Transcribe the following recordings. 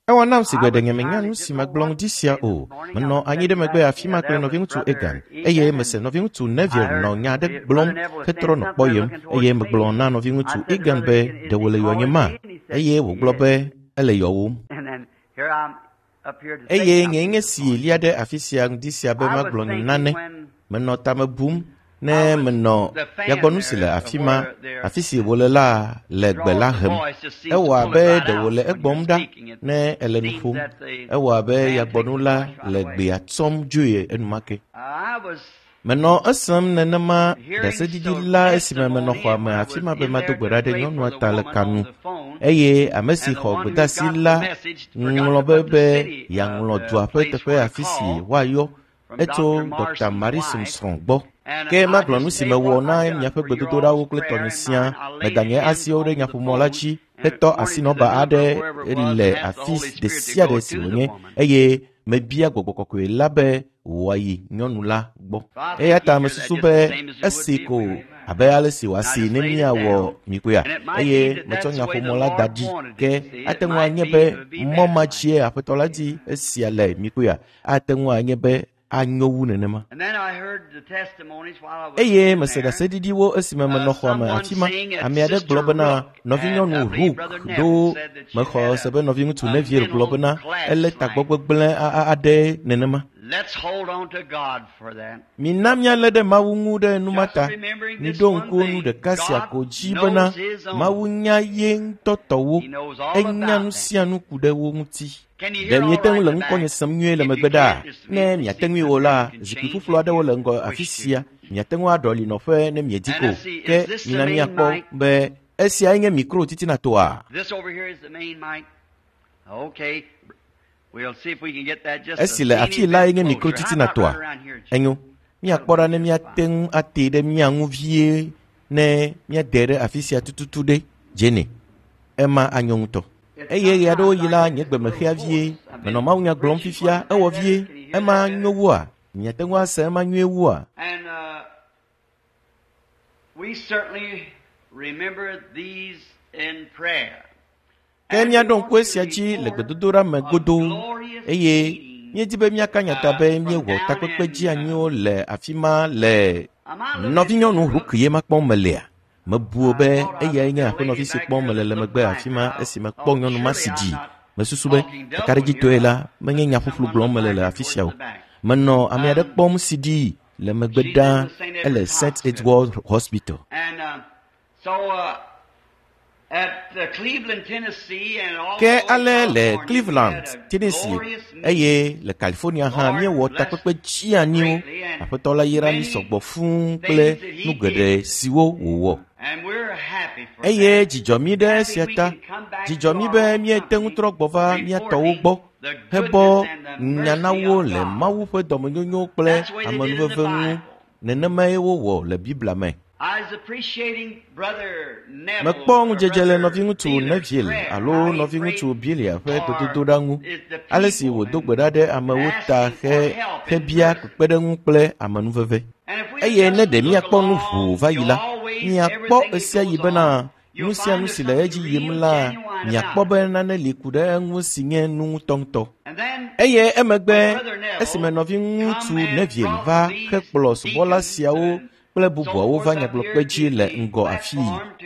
Ewa nam si gwede nyemenganu si maglong disia o. Meno anyi de megbe afima kle noving tu egan. Eye mese noving tu Neville no nyade glong ketro no boyem. Eye meglong na noving tu egan be de wole yo nyema. Eye wo globe ele yo. Eye ngenge si liade afisia disia be maglong nane. Meno tame boom. Ne meno yagbonu sile afima afisi wole la legbe la hem ewa be de wole egbomda ne elenufum ewa be yagbonu la legbe atsom juye enumake meno asam nenema de sedidi la esime meno kwa me afima be madogbera de nyonu atale kanu eye amesi kho gbedasi la nglobe be yanglo dua pe afisi wayo eto Dr. Marie Simpson gbo ke maglonu si mewo na nyape gbedododa wo kletonisia medanye asiore nyapo molachi eto asinoba ade le afis de sia de siwonye eye mebia gbogbokoko labe wayi nyonula gbo eyata mesusu be esiko abe alesi wasi nemia wo mikuya eye metonya ko mola dadi ke atenwa anyebe momachie apetoladi esiale mikuya atenwa anyebe anyowu nenema eye meseda sedidi wo esimeme no khwa ma afima amiade globana novinyo no ru do me kho sebe novinyo tu Neville globana ele tagbogbegblen ade nenema. Let's hold on to God for that. Minamya lede mawungu de numata ni donko nu de kasia ko jibana mawunya yen totowo enyanu sianu kude wo muti de mieten le nkonye samnwe le megbeda ne miatenwi wola zikifuflo ade wole ngo afisia miatenwa adoli no fe ne miediko ke minamya ko be esia enge micro titi na toa. This over here is the main mic. Okay. We'll see if we can get that just esile afi la enge micro titi na toa enyo mi akpora ne mi aten atede mi anwuvie ne mi adere afisia tututude jene ema anyonto eye ya do yila nyegbe mehia vie meno mawunya glom fifia ewo vie ema anyowa mi atenwa se ema nyewa. And we certainly remember these in prayer. Kenya don kwesia ji legbedodora megodo eye nyedibe miaka nyatabe miewo takpekpeji anyo le afima le novinyo no rukiye makpon melea mebuobe eye nya ko novisi kpon melele megbe afima esi makpon nyonu masiji mesusube kareji toela menya fuflu blom melele afisia meno amiade kpom sidi le megbeda ele St. Edward Hospital. And at Cleveland, Tennessee, and also ke ale le Cleveland, Tennessee, eye le California ha mi wo takpepe chi aniu apetola yira mi sogbo fun ple nugede siwo wo. And we're happy for eye jijomi de sieta jijomi be mi etengu trogbova mi atowo gbo hebo nyanawo le mawu fe domonyonyo ple amanuvevenu nenema wo le Bibla me. I was appreciating Brother Neville. Makpong jejele novingu tu Neville alo novingu tu Bilia fe totodangu alesi wo dogbedade amawuta he bia kpedengu ple amanuveve eye ne de mi akpong hu vayila mi akpo esia yibena nusia nusila eji yimla mi akpo be na ne likude ngu sinye nu tongto eye emegbe esime novingu tu Neville va he plus bola siawo ple bubu wo vanya glokpeji le ngo afi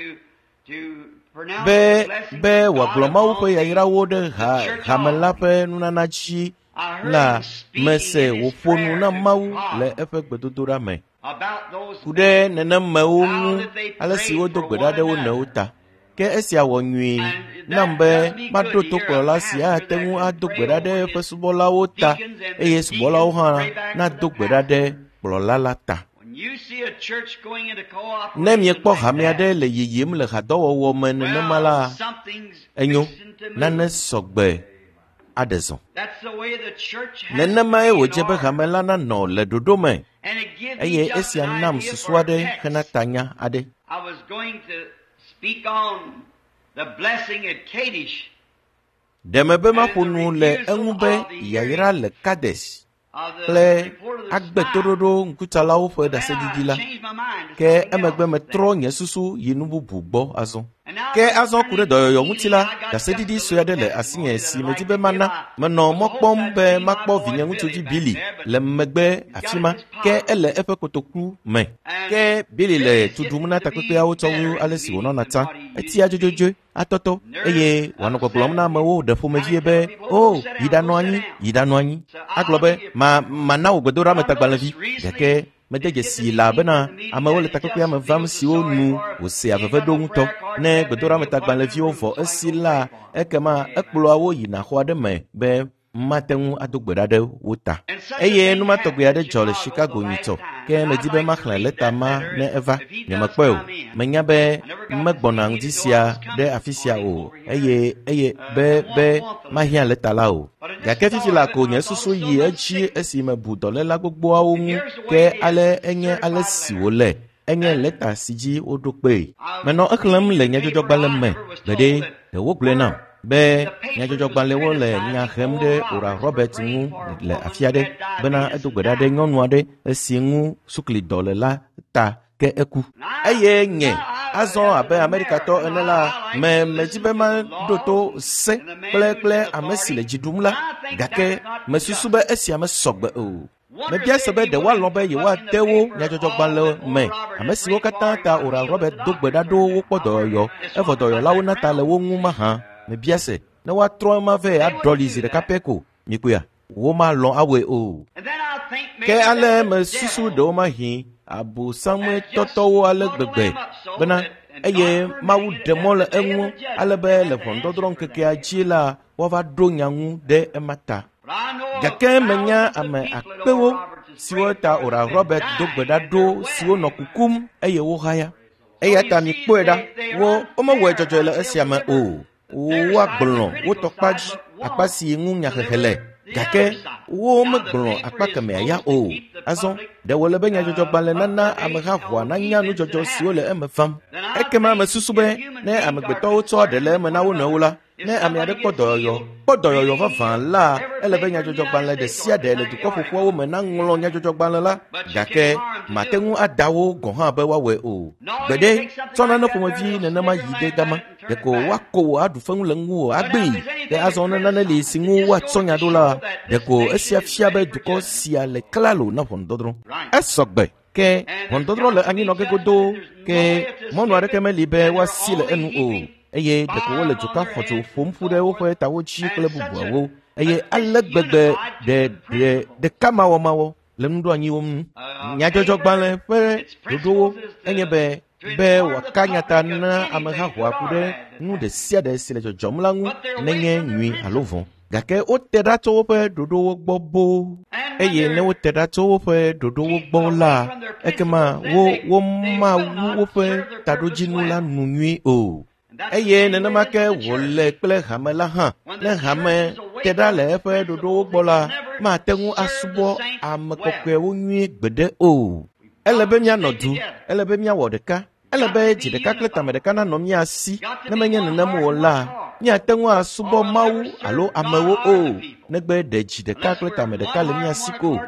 be wa gloma wo pe yira wo de ha melape nunanachi la mese wo fonu na mawu le efe gbedodora me kude nena mawu alesi wo dogbeda de wo na uta ke esia wo nwi nambe mado to kola sia tengu adogbeda de fe subola wo ta eye subola wo ha na dogbeda de bolala ta. Nem ye kpo hamiade le yiyim le hadowo wo men ne mala enyo nane sogbe adeson nenema e wojebe hamela na no le dodome eye esia nam suswade hena tanya ade. I was going to speak on the blessing at Kadesh. Demebe mapunu le enube yayira le Kadesh ple agbetorodo nkutalawo fe da sedidila ke emegbe metro nye susu yinubu bugbo azon ke azɔ ku ɖe dɔyɔyɔ ŋuti la dasedidi sue aɖe le asinye si medi be mana menɔ mɔ kpɔm be makpɔ vinye ŋutsuvi Billy le megbe afi ma ke ele eƒe kotoku me ke Billy le tuɖum na takpekpeawo tsɔwu ale si wònɔna ta etia dzodzodzo atɔtɔ eye wòanɔ gbɔgblɔm na amewo ɖe ƒomevie be o yi ɖanɔ anyi agblɔ be mana wò gbedoɖametagbalevi gake mede dzesi la bena amewo le takpekpea me vam siwo nu wòse aveve ɖo ŋutɔ ne gbedoɖametagbaleviwo vɔ esi la ekema ekplɔa wo yina xɔ aɖe me be mate ŋu ado gbe ɖa ɖe wo ta eye numatɔgbe aɖe dzɔ le Chicago nyuitɔ ke medi be maxlẽ leta ma ne eva nyemekpɔe o menya be megbɔna ŋdi sia ɖe afi sia o eye be mahiã leta la o gake fifi la ko nye susu yi edzi esi mebu dɔléla gbogboawo ŋu ke ale enye ale si wòle enye leta si dzi woɖo kpee menɔ exlẽm le nyadzɔdzɔgbalẽ me gbeɖe ɖewo gblɔe nam be nyadzɔdzɔgbalẽwo le nya hem ɖe Oral Robert ŋu le afi aɖe bena edo gbe ɖa ɖe nyɔnu aɖe esi ŋu sukli dɔ le la ta ke eku eye nye azɔ abe Amerikatɔ ene la medi be maɖo to se kple ame si le dzi ɖum la gake mesusu be esia mesɔgbe o mebia se be ɖewoalɔ̃ be yewoate wo nyadzɔdzɔgbalẽ me ame siwo katã ta Oral Robert do gbe ɖa ɖo wokpɔ dɔyɔyɔ evɔ dɔyɔlawo na ta le wo ŋu mahã mebia se ne woatrɔ ema ve aɖɔli zi ɖeka pɛ ko mikpoa womalɔ̃ awoe o ke ale mesusu ɖewo mahi abosamtɔtɔwo ale gbegbe bena eye Mawu ɖe mɔ le eŋu ale be le ʋɔnudɔdrɔ̃ ŋkekea dzi la woava ɖo nya ŋu ɖe ema ta gake menya ame akpewo siwo ta Oral Robert do gbe ɖa ɖo siwo nɔ kukum eye wohaya eya ta mikpɔe ɖa womewɔe dzɔdzɔe le esia me o woagblɔ wotɔ kpa dzi akpa si ŋu nyahehe le gake womegblɔ akpa kemea ya o azɔ ɖewo le be nyadzɔdzɔgbalẽ nana ameha ʋɔa nanya nudzɔdzɔ siwo le eme vam ekema mesusu be ne amegbetɔwo tsɔ ɖe le eme na wo nɔewo la ne ame aɖe kpɔ dɔyɔyɔ vavã la ele be nyadzɔdzɔgbalẽ ɖe sia ɖe le dukɔ ƒoƒoawo me naŋlɔ nyadzɔdzɔgbalẽ la gake mate ŋu adawo gɔ̃ hã be woawɔe o gbeɖe tsɔ nane ƒomevi nenema yi ɖe gama ɖeko woako wò aɖu feŋu le ŋu o agbee ke azɔ ne nane li si ŋu woatsɔ nya ɖo la ɖeko esia fia be dukɔ sia le klalo na ʋɔnudɔdrɔ̃ esɔgbe ke ʋɔnudɔdrɔ̃ le anyinɔge godoo ke mɔnu aɖeke meli be woasi le enu o eye ɖeko wole dzoka xɔtso ƒom ƒu ɖe woƒe tawo dzi kple bubuawo eye ale gbegbe ɖeka mawɔ le nuɖoanyiwo ŋu nyadzɔdzɔgbalẽ ƒe ɖoɖowo enye be wòaka nyata na ameha ʋɔa ku ɖe nu ɖe sia ɖe si le dzɔdzɔm la ŋu nenye nyui alo vɔ̃ gake wote ɖa tso woƒe ɖoɖowo gbɔ boo eye ne wote ɖa tso woƒe ɖoɖowo gbɔ la ekema womawu woƒe taɖodzinu la nu nyui o eye nenema ke wòle kple hame la hã ne hame te ɖa le eƒe ɖoɖowo gbɔ la mate ŋu asubɔ ame kɔkɔewo nyui gbeɖe o ele be míanɔ du ele be míawɔ ɖeka ele be dzi ɖeka kple tame ɖeka nanɔ mía si ne menye nenem o la míate ŋu asubɔ Mawu alo amewo o negbe ɖe dzi ɖeka kple tame ɖeka le mía si ko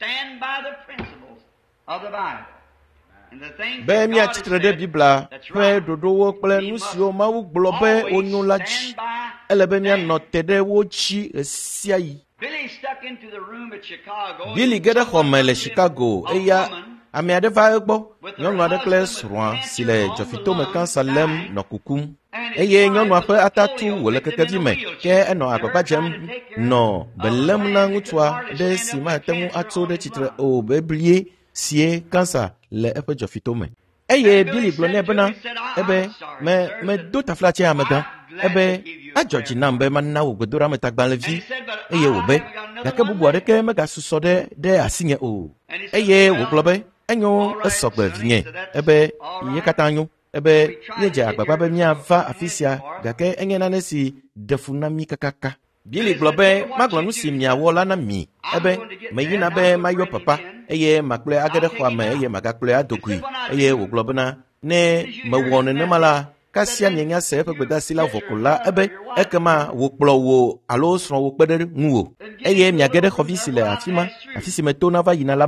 be míatsitre ɖe Biblia ƒe ɖoɖowo kple nu siwo Mawu gblɔ be wonyo la dzi ele be míanɔ te ɖe wo dzi sia yi Billy ge ɖe xɔ me le Chicago eya ame aɖe va egbɔ nyɔnu aɖe kple srɔ̃a si le dzɔfitome kansa lém nɔ kukum eye nyɔnua ƒe atatu wòle kekevi me ke enɔ agbagba dzem nɔ belém na ŋutsua ɖe si mate ŋu atso ɖe tsitre o beblie sie kansa le eƒe dzɔfitome eye Billy gblɔ nɛ bena ebe medo taflatse amegã ebe adzɔ dzi nam be mana wò gbedoɖametagbalevi eye wòbe gake bubu aɖeke megasusɔ ɖe asinye o eye wògblɔ be enyo esɔgbe vinye ebe ye katã nyo ebe míedze agbagba be míava afi sia gake enye nane si ɖe fu na mí kakaka Billy gblɔ be magblɔ nu si miawɔ la na mi ebe meyina be mayɔ papa eye makplɔe age ɖe xɔa me eye magakplɔe adogui eye wògblɔ bena ne mewɔ nenema la kasia mienya se eƒe gbedasi la vɔ ko la ebe ekema wòkplɔ wò alo srɔ̃ wò kpe ɖe ŋuwò eye miage ɖe xɔvi si le afi ma afi si meto na va yina la me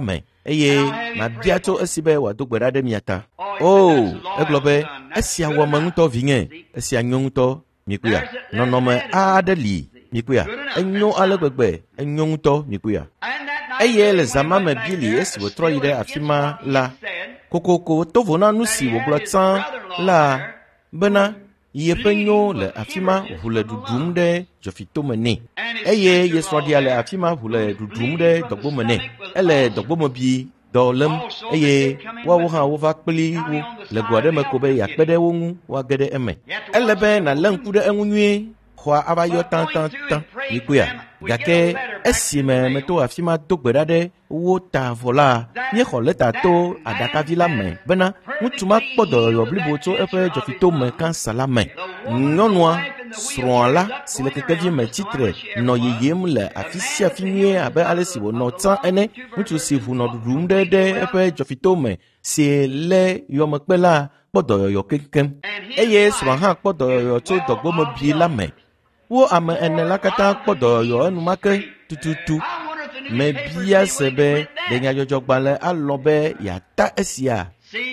eye ma biato esibe wa do gbeda de miata oh eglobe esia wo manguto vinge esia nyonguto mikuya nonome adeli mikuya enyo alegbegbe enyonguto mikuya eye le zamame bili esi wo troide afima la kokoko tovona nusi wo glotsan la bena yepenyo le afima vule dudum de jofito mene eye yesrodia le afima vule dudum de dogbo mene ele dogbo mobi dolem eye wa ha wo va kpli wo le gode mekobe ya kpede wonu wa gede eme elebe na lenku de enwunwe kwa abayo tan ikuya gake esime meto afima dogbeda de wo ta vola nye kholeta to adaka vila me bena mutuma kpodo yo bliboto epe jofito me kan salame nonwa sroala sile kekevi me titre no yeyem le afisia finye abe alesi wo no tan ene mutu si vu no dudum de epe jofito me si le yo mekpela kpodo yo kekem eye sro ha kpodo yo to dogbo mo bi la me wo ame ene la kata kpodo yo enumake tututu me bia sebe de nyajojo gbale alobe ya ta esia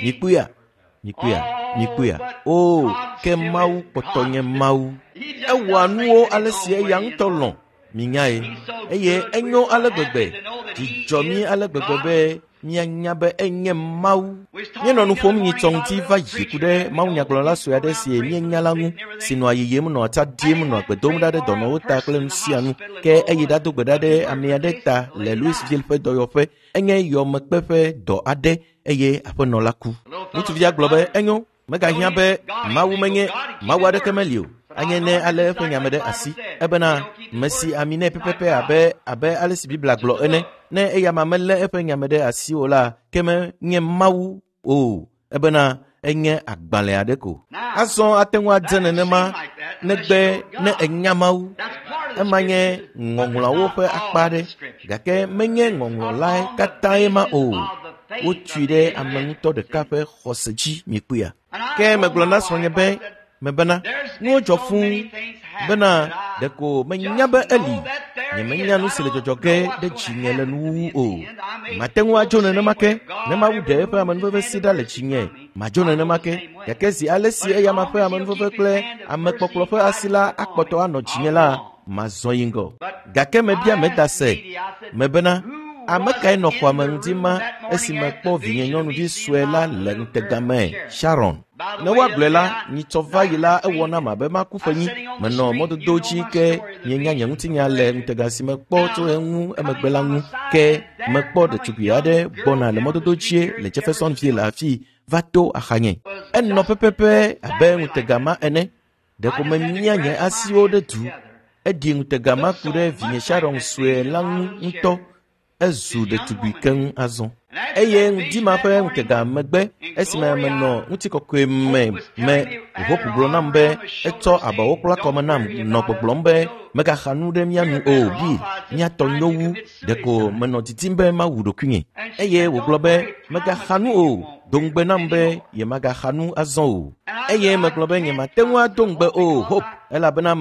mikuya oh ke mau potonye mau ewanuo alesie yang tolon minyae eye enyo alegbegbe dijomi alegbegbe be nyanya be enye mau nyeno nu fom nyi tongti va yikude mau nyaglo la so ya de sie nyanya langu sino ayeyem no ta dim no gbedom da de dono ta klem sianu ke eyida do gbeda de amia de ta le Louis Vilfe do yofe enye yo mekpefe do ade eye apono laku mutu via globe enyo mega hia be mau menye mau ade kemelio anyene ale fenyamede asi ebena mesi amine pepepe abe alesi bibla glo ene ne eya mamele efenyamede asi ola keme nye mau o ebena enye agbale adeko ason atenwa dzenenema negbe ne enyamau emanye ngongla wo fe akpade gake menye ngongla lai kataima o wo twide amanto de kafe khoseji mikuya ke meglona sonyebe mebana no jofun bana deko menyabe eli ni menyanu sile jojoge de chinyele nu o matenwa jona na make na mawude fa manfefe sida le chinye ma jona na make yakesi alesi eya mafe manfefe kle amekpoklofe asila akpoto ano chinyela mazoyingo gake mebia medase mebana ameka no kwa mandima esimekpo vinye nyonu di suela lentegame Sharon ne wa glela ni tova yila ewona mabe makufanyi meno modo dochi ke nyenya nyutinya le ntegasimekpo to enwu emegbela nwu ke mekpo de tubiade bona le modo dochi le Jefferson ville afi vato ahanye enno pepepe abe ntegama ene de ko menya nye asio de tu edi ntegama kure vinye Sharon suela nto ezu de tubikan azon eye ndi ma fe nkega megbe esima meno ntikokwe me hopu bro nambe eto abawokla komanam no gbogbombe mega khanu de mianu obi nya tonyowu deko meno titimbe ma wudo kwinye eye woglobe mega khanu o dongbe nambe ye maga khanu azon o eye meglobe nye matenwa dongbe o hope ela bena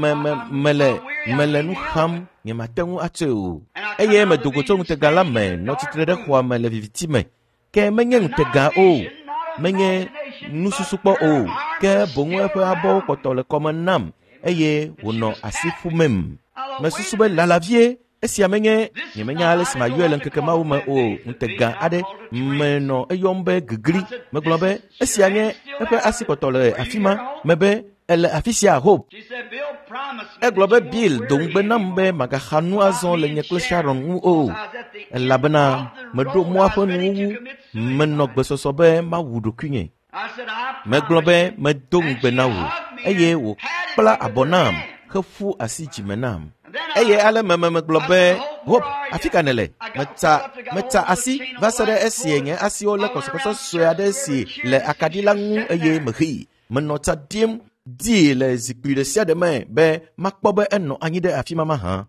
mele nu kham nye matenwa ateo eye medogoto ntegala me no titrede kwa mele victime ke menye ntega o menye nususukpo o ke bonwe fe abo kotole komanam eye wono asifu mem mesusube lalavie esia menye nyemenya alesima yuele nkekema wo me o ntega ade meno eyombe gigri meglobe esia nye efe asikotole afima mebe ele afisia hope eglobe bill dongbe nambe maga khanu azon le nyekle Sharon o elabena medo moafo nu menno gbesosobe ma wudu kwinye meglobe medongbe nawo eye wo pla abonam khafu asijimenam eye ale meglobe hope afikanele meta asi vasere esienye asi ole kosokoso soade si le akadila ngu eye mehi menota dim di le zikpi de sia de me be makpobe enno anyi de afima ma ha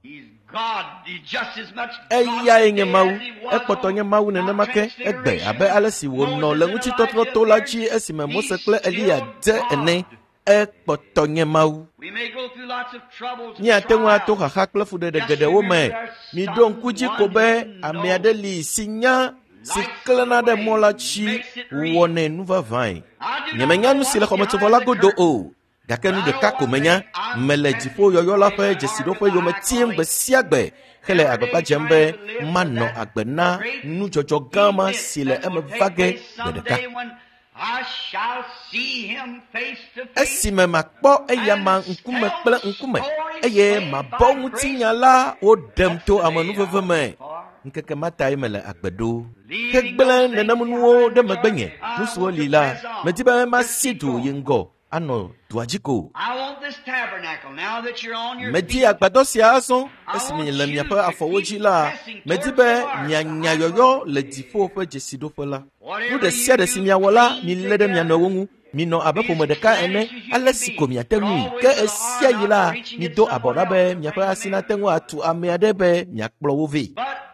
eya enye mau ekpotonye mau ne make egbe abe alesi wo no le nguchi totro tolachi esime mosekle elia de ene ekpotonye mau ni atenwa to hakle fude de gede wo me mi don kuji kobe amiadeli sinya si klena de mola chi wone nuva vai. Nyemenya nu sile khome tvola godo o. Gake nu de kako menya mele jifo yoyo la fe jesido fe yo metiem be siagbe. Hele agbapa jembe mano agbena nu jojo gama sile eme vage dedeka. Esime makpo eyama nkume kple nkume eye mabongu tinyala o demto amanu veveme nkeke mata imele agbedo kegbele nenamunuo de megbenye musuo lila metiba masidu yingo ano duajiko medi agbado sia aso esime lemia pa afowoji la medibe nyanya yoyo le difo fe jesido fola nu de sia de simia wala mi lede mia no wongu mi no abepo medeka ene alesi komia tenu ke esia yila mi do aborabe mia pa asina tenu atu ameadebe mia kplo wovi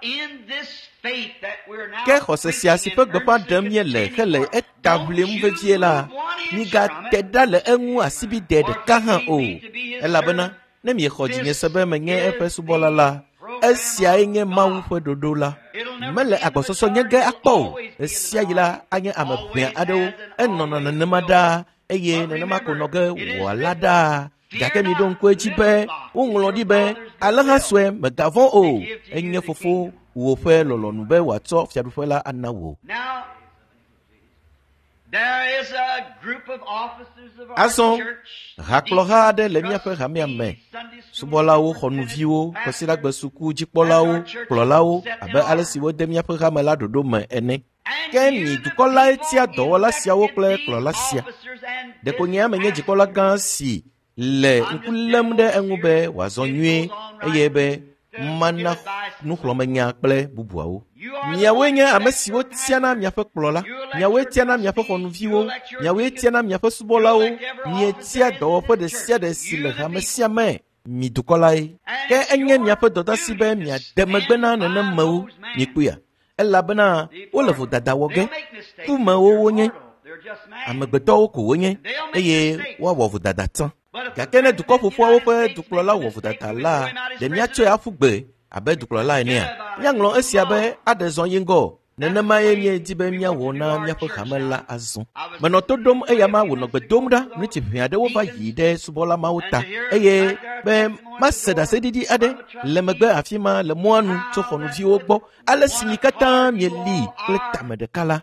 ke khosesia si pe gba dem yele hele etable mvevie la mi ga tedale enwu asibi de ka han o elabena ne mi khoji ne sebe menye epe subola la esia enye mawu fe dodola mele agbososo nyege akpo esia yila anye amabia ado enono na nemada eye ne nemakonoge walada gake mi don ko ejibe unlodi be alaha swe megavon o enye fofo wo fe lolonu be wato fiadu fe la anawo. There is a group of officers of our Ason church. hakloha de lemia fe hamia me subolawo khonuviwo kosila gbesuku jipolawo klolawo abe alesiwo demia fe hamela dodo me ene keni dukola etia dowola siawo kle klola sia de konya menye jikola gan si le nkulem de enube wazonwe eyebe mana nuklomenya kple bubuawo miawe nya amesiwo tiana miafe klola miawe tiana miafe khonuviwo miawe tiana miafe subolawo mietia dowo de sia de sile hamesia me mi dukolai ke enye miafe doda sibe mia demegbena nene mawu nikuya elabena olevo dadawoge kuma wonye amegbeto ko wonye eye wa wovu dadatan gakene duko fofo wo pe duklola wovu dadala de miacho afugbe abe duklola enia nyanglo esiabe adezon yingo nenema ye dibe mia wona mia pe kamela azun menotodom eyama wono gbedomda niti hwiade wo ba yide subola mauta eye be maseda sedidi ade lemegbe afima le moanu to khonu vi ogbo ale sinikata mieli pleta medekala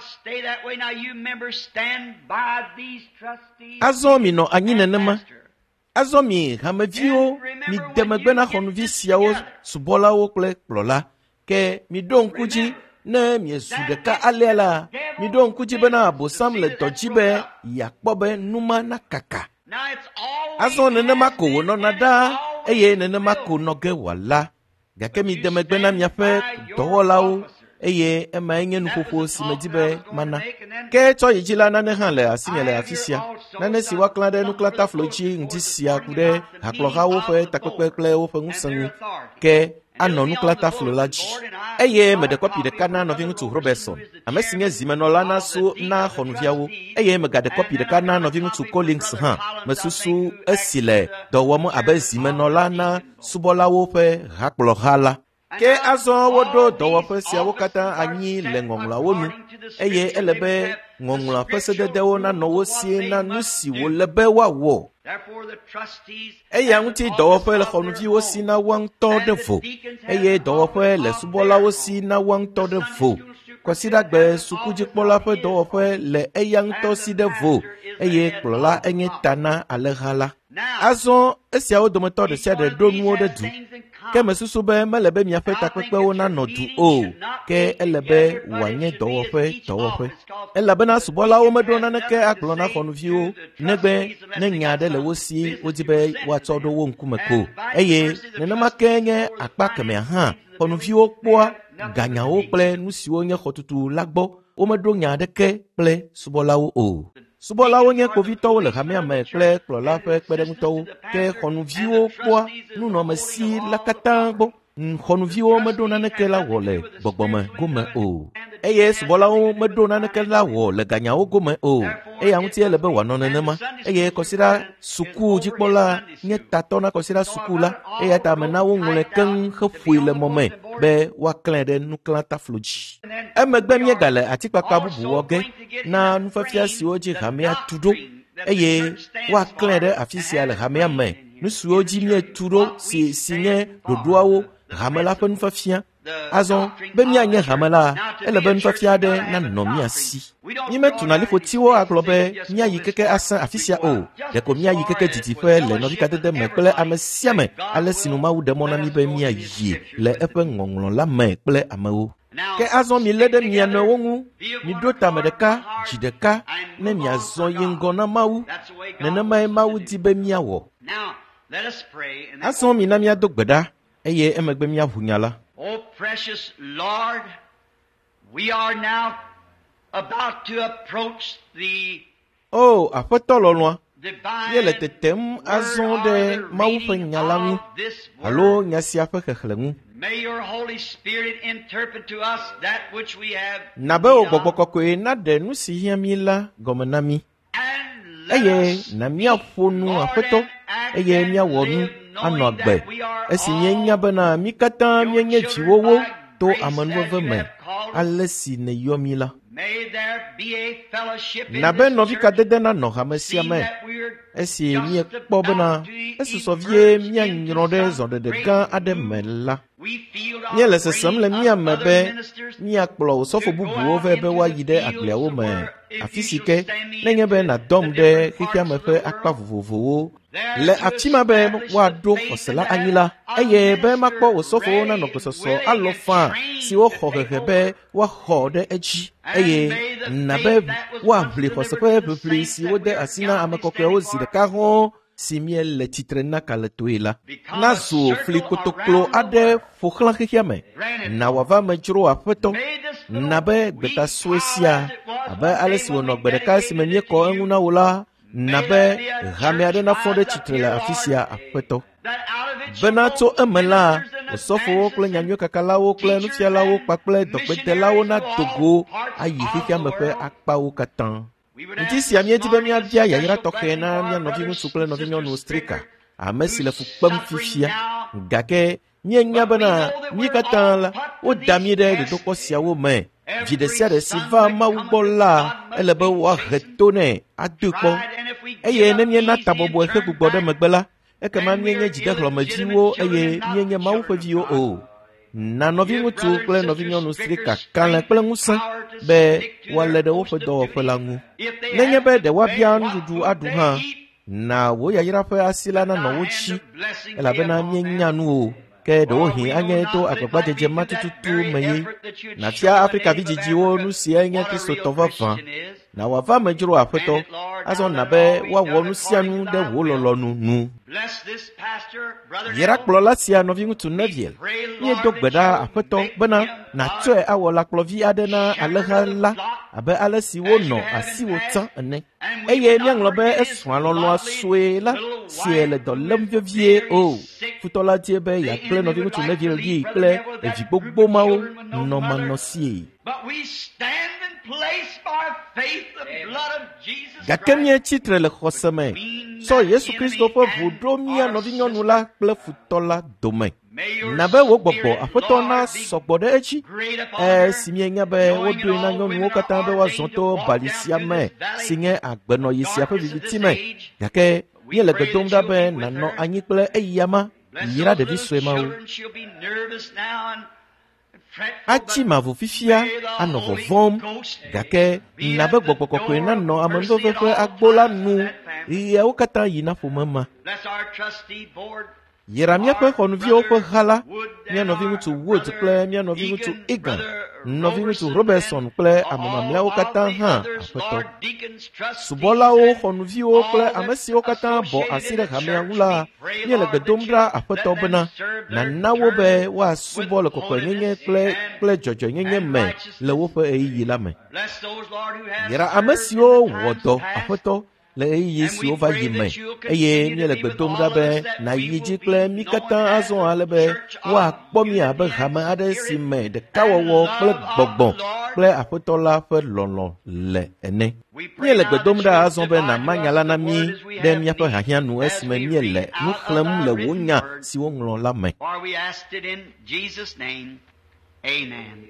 azomi no anyine nema azomi hamevio mi demegbe na khonu vi siawo subola wo kle plola ke mi don kuji ne mi sudeka alela mi don kuji bena bosam le tojibe yakpobe numa na kaka azo nene mako wono nada eye nene mako noge wala gake mi demegbe na miafe dowolawo eye ema enye nufofo simejibe mana ke to yijila na ne hanle asinyele afisia na ne siwa klade nuklata floji ndisia kude hakloha wo fe takpekpekle wo fe ngusangu ke ano nuklata flolaji eye medekopi de kana no vingu tu Robertson amesinye zimenola na so na khonviawo eye megade kopi de kana no vingu tu Collins ha mesusu esile dowomo abe zimenola na subolawo fe haklohala ke azo wodo dowo fe siawo kata anyi lengongla wonu eye elebe ngongla fesededewo na no wosie na nusi wo lebe wawo eye anti dowo fe le khonvi wosi na wang to devo eye dowo fe le subola wosi na wang to devo kwasida gbe sukuji pola fe dowo fe le eyang to si devo eye klola enye tana aleghala azo esiawo dometo de sia de donuo de du ke mesusube melebe miafe takpekpe wona nodu o ke elebe wanye dowofe elabena subola wo medona ne ke aklona khonuvio negbe ne nyade le wosi ojibe watodo wo nkumeko eye nenema kenye akpakeme ha khonuvio kpoa ganyawo ple nusiwo nye khotutu lagbo wo medo nyade ke ple subola wo o subola wo nye kovito le hamia me kple klola fe kpedemuto ke khonuviwo kwa nuno mesi la katangbo khonuviwo medona ne kela wole bogbome gome o eye subɔlawo meɖo naneke la wɔ le ganyawo gome o, eya ŋuti ele be wòanɔ nenema. Eye kɔsiɖa suku dzikpɔla nye tatɔ na kɔsiɖa suku la, eya ta mena woŋlɔe keŋ heƒoe le mɔ me be woaklãe ɖe nuklãtaflo dzi. Emegbe míegale atikpakpa bubu wɔ ge na nufiafia siwo dzi hamea tu ɖo, eye woaklãe ɖe afi sia le hamea me. Nu siwo dzi mietu ɖo si nye ɖoɖoawo hame la ƒe nufiafia. Azɔ be míanye hame la, ele be nufiafia aɖe nanɔ mía si. Míemetuna liƒotiwo agblɔ be míayi keke asẽ afi sia o, ɖeko míayi keke didiƒe le nɔvikadede me kple ame sia me, ale si nu Mawu ɖe mɔ na mí be míayi le eƒe ŋɔŋlɔ la me kple amewo. Ke azɔ mi lé ɖe mia nɔewo ŋu, mi ɖo tame ɖeka, dzi ɖeka, ne miazɔ yi ŋgɔ na Mawu. Nenemae Mawu di be míawɔ. Azɔ mi na míado gbe ɖa, eye emegbe míaʋu nya la. Oh, precious Lord, we are now about to approach the Oh, Aƒetɔ lɔlɔa, míele divine tetem azɔ ɖe Mawu ƒe nya la ŋu, alo nya sia ƒe xexlẽ ŋu. May your Holy Spirit interpret to us that which we have Na be wò Gbɔgbɔ Kɔkɔe naɖe nu si hiã mí la gɔme na mí, and let eye us, na míaƒo nu Aƒetɔ, eye míawɔ nu anɔ agbe, esi míenya bena mí katã míenye dziwowo to amenuveve me, ale si nèyɔ mí la. may there be a fellowship in Na be this nɔvikadede nanɔ hame sia seeing me, that we're esi just míekpɔ bena about to esusɔ vie emerge into míanyrɔ ɖe some zɔɖeɖe great gã aɖe move. me la. We feel our Míele sesem le bringing mía up me other be ministers míakplɔ osɔfo to go bubuwo out ve be into woayi the ɖe fields agbleawo me, where if afi you si shall ke send me nenye be into nadɔm the ɖe different xexea me parts ƒe of the akpa world, vovovowo there le to afi ma be establish woaɖo the faith xɔse la and anyi la, have eye be a makpɔ minister osɔfowo nanɔ ready, gbɔsɔsɔ willing, alɔ and faa trained si woxɔ to take hehe be over. woaxɔ ɖe edzi, And eye may the na be faith that was once woaʋli xɔse delivered ƒe to the ʋiʋli saints si that wode we are asi na ame godly kɔkɔewo standing zi for ɖeka hɔ̃ si míele tsitre na kaletoe la, become na a zu fli circle kotoklo around the aɖe world. ƒo xlã xexea me. Granted, Na wòava me dzro Aƒetɔ. may this little Na be weak gbeta sue power sia, as it was abe one ale day si when wònɔ we gbe ɖeka esime dedicated it míekɔ to eŋu you, na wò la, na may be there be a hame aɖe church nafɔ ɖe rise up tsitre le here, afi Lord, sia, Aƒetɔ. that out of it shall Bena tso go eme la, ministers and osɔfowo kple evangelists nyanyui and kakalawo kple teachers nufialawo and kpakple dɔgbedelawo missionaries na to all dogo parts ayi of xexea the me ƒe world. akpawo katã. We would Ŋdi ask sia this míedi be morning a míabia yayra special tɔxɛ blessing na for mía our nɔvi brother ŋutsu kple nɔvi Sister nyɔnu strika, Stricker, ame si le who's fu kpem suffering fifia, now. gake míenya But we bena know that mí we're katã all la, put to woda mí these ɖe tests. dodokpɔ siawo me. Vi ɖe Every sia ɖe si son va that Mawu cometh gbɔ to la, God must ele be be woahe chastened, to nɛ, adoe kpɔ. tried, and if we give Eye ne up míena easy tabɔbɔe and xe turn gbugbɔ ɖe back, megbe la, ekema then míenye we're dzidehlɔmeviwo illegitimate children eye and not míenye Mawu ƒe children of viwo God. o. Na nɔvi Give ŋutsu brother kple and nɔvi sister nyɔnu Stricker strika kalẽ strength kple and ŋusẽ power to be stick to woalé their ɖe woƒe post of dɔwɔƒe la duty. ŋu. If they Nenye have be to ɖe woabia beg what nuɖuɖu food aɖu they hã, eat, na wo yayra ƒe asi la let nanɔ thy wo hand dzi, of blessing be elabena upon míenya them. nu o, ke For ɖewohĩ we know anye to not that it might be agbagbadzedze ma through that tututu very me ye. effort that you'd Nafia show a Afrika native of vidzidziwo Africa nu siae nye what a kristotɔ real vavã. Christian is. Na wòava me dzro Aƒetɔ, Grant it, Lord, azɔ now na let be it all be woawɔ done nu sia according nu to ɖe thy wò will. lɔlɔ̃nu nu. Bless this pastor, Brother Yra Neville. kplɔla sia nɔvi ŋutsu We Neviel, pray, Lord, míedo gbe that ɖa you'll Aƒetɔ make bena him nàtsɔe awɔ lakplɔvi aɖe na alẽha la, flock abe ale si as you wonɔ have asi in wòtsã past. ene. And we Eye would not míaŋlɔ be forget his esrɔ̃a lɔlɔ̃a lovely sue la, little si wife le dɔ who lém is vevie very o. sick. Futɔ la die be The yeakple enemy nɔvi would ŋutsu like to Neviel leave ɖi Brother kple Neville with that evi group gbogbo of mawo children with no mother. nɔmanɔsie. But we stand in place by faith, the blood of Jesus Gake Christ. míetsitre le xɔse me, sɔ Yesu Kristo ƒe ʋu ɖo mía nɔvi nyɔnu la kple futɔ la dome. May your Na be wò gbɔgbɔ Spirit, Aƒetɔ na Lord, be sɔgbɔ ɖe edzi. great upon her, Esi míenya be knowing woɖoe na that all nyɔnuwo women katã are be woazɔ ordained to to walk bali down sia through me, this valley si nye agbenɔyi sia ƒe darkness viviti at this me. age. Gake We míele pray gbe dom that ɖa be you'll be with nanɔ her. anyi kple eya ma, Bless yra those ɖevi sue little mawo. children. She'll be nervous now and fretful, Atsi but mavo fifia, may the anɔ Holy vɔvɔm, Ghost gake be na at be the Gbɔgbɔ Kɔkɔe door nanɔ of mercy amenuveve at ƒe all agbo la times nu, for that family. ɣeawo katã yina ƒome ma. Bless our trustee board. Yra míaƒe xɔnuviwo ƒe ha la, mía nɔvi ŋutsu Wood kple mía nɔvi ŋutsu Egan, nɔvi ŋutsu Robertson kple ame mamlɛawo katã hã, Aƒetɔ. Subɔlawo, xɔnuviwo kple ame siwo katã bɔ asi ɖe hamea ŋu la, míele gbe dom ɖa Aƒetɔ bena nàna wo be woasubɔ le kɔkɔenyenye kple dzɔdzɔenyenye me le woƒe ɣeyiɣi la me. Yra ame siwo wɔ dɔ Aƒetɔ le ɣeyiɣi siwo va yi me, eye míele gbe dom ɖa be nàyi dzi kple mí katã azɔ ale be woakpɔ mí abe hame aɖe si me ɖekawɔwɔ kple gbɔgbɔ kple aƒetɔ la ƒe lɔlɔ̃ le ene. Míele gbe dom ɖa azɔ be nàmanya la na mí ɖe míaƒe hiahiã nu esime míele nu xlẽm le wò nya si woŋlɔ la me. For we asked it in Jesus' name. Amen.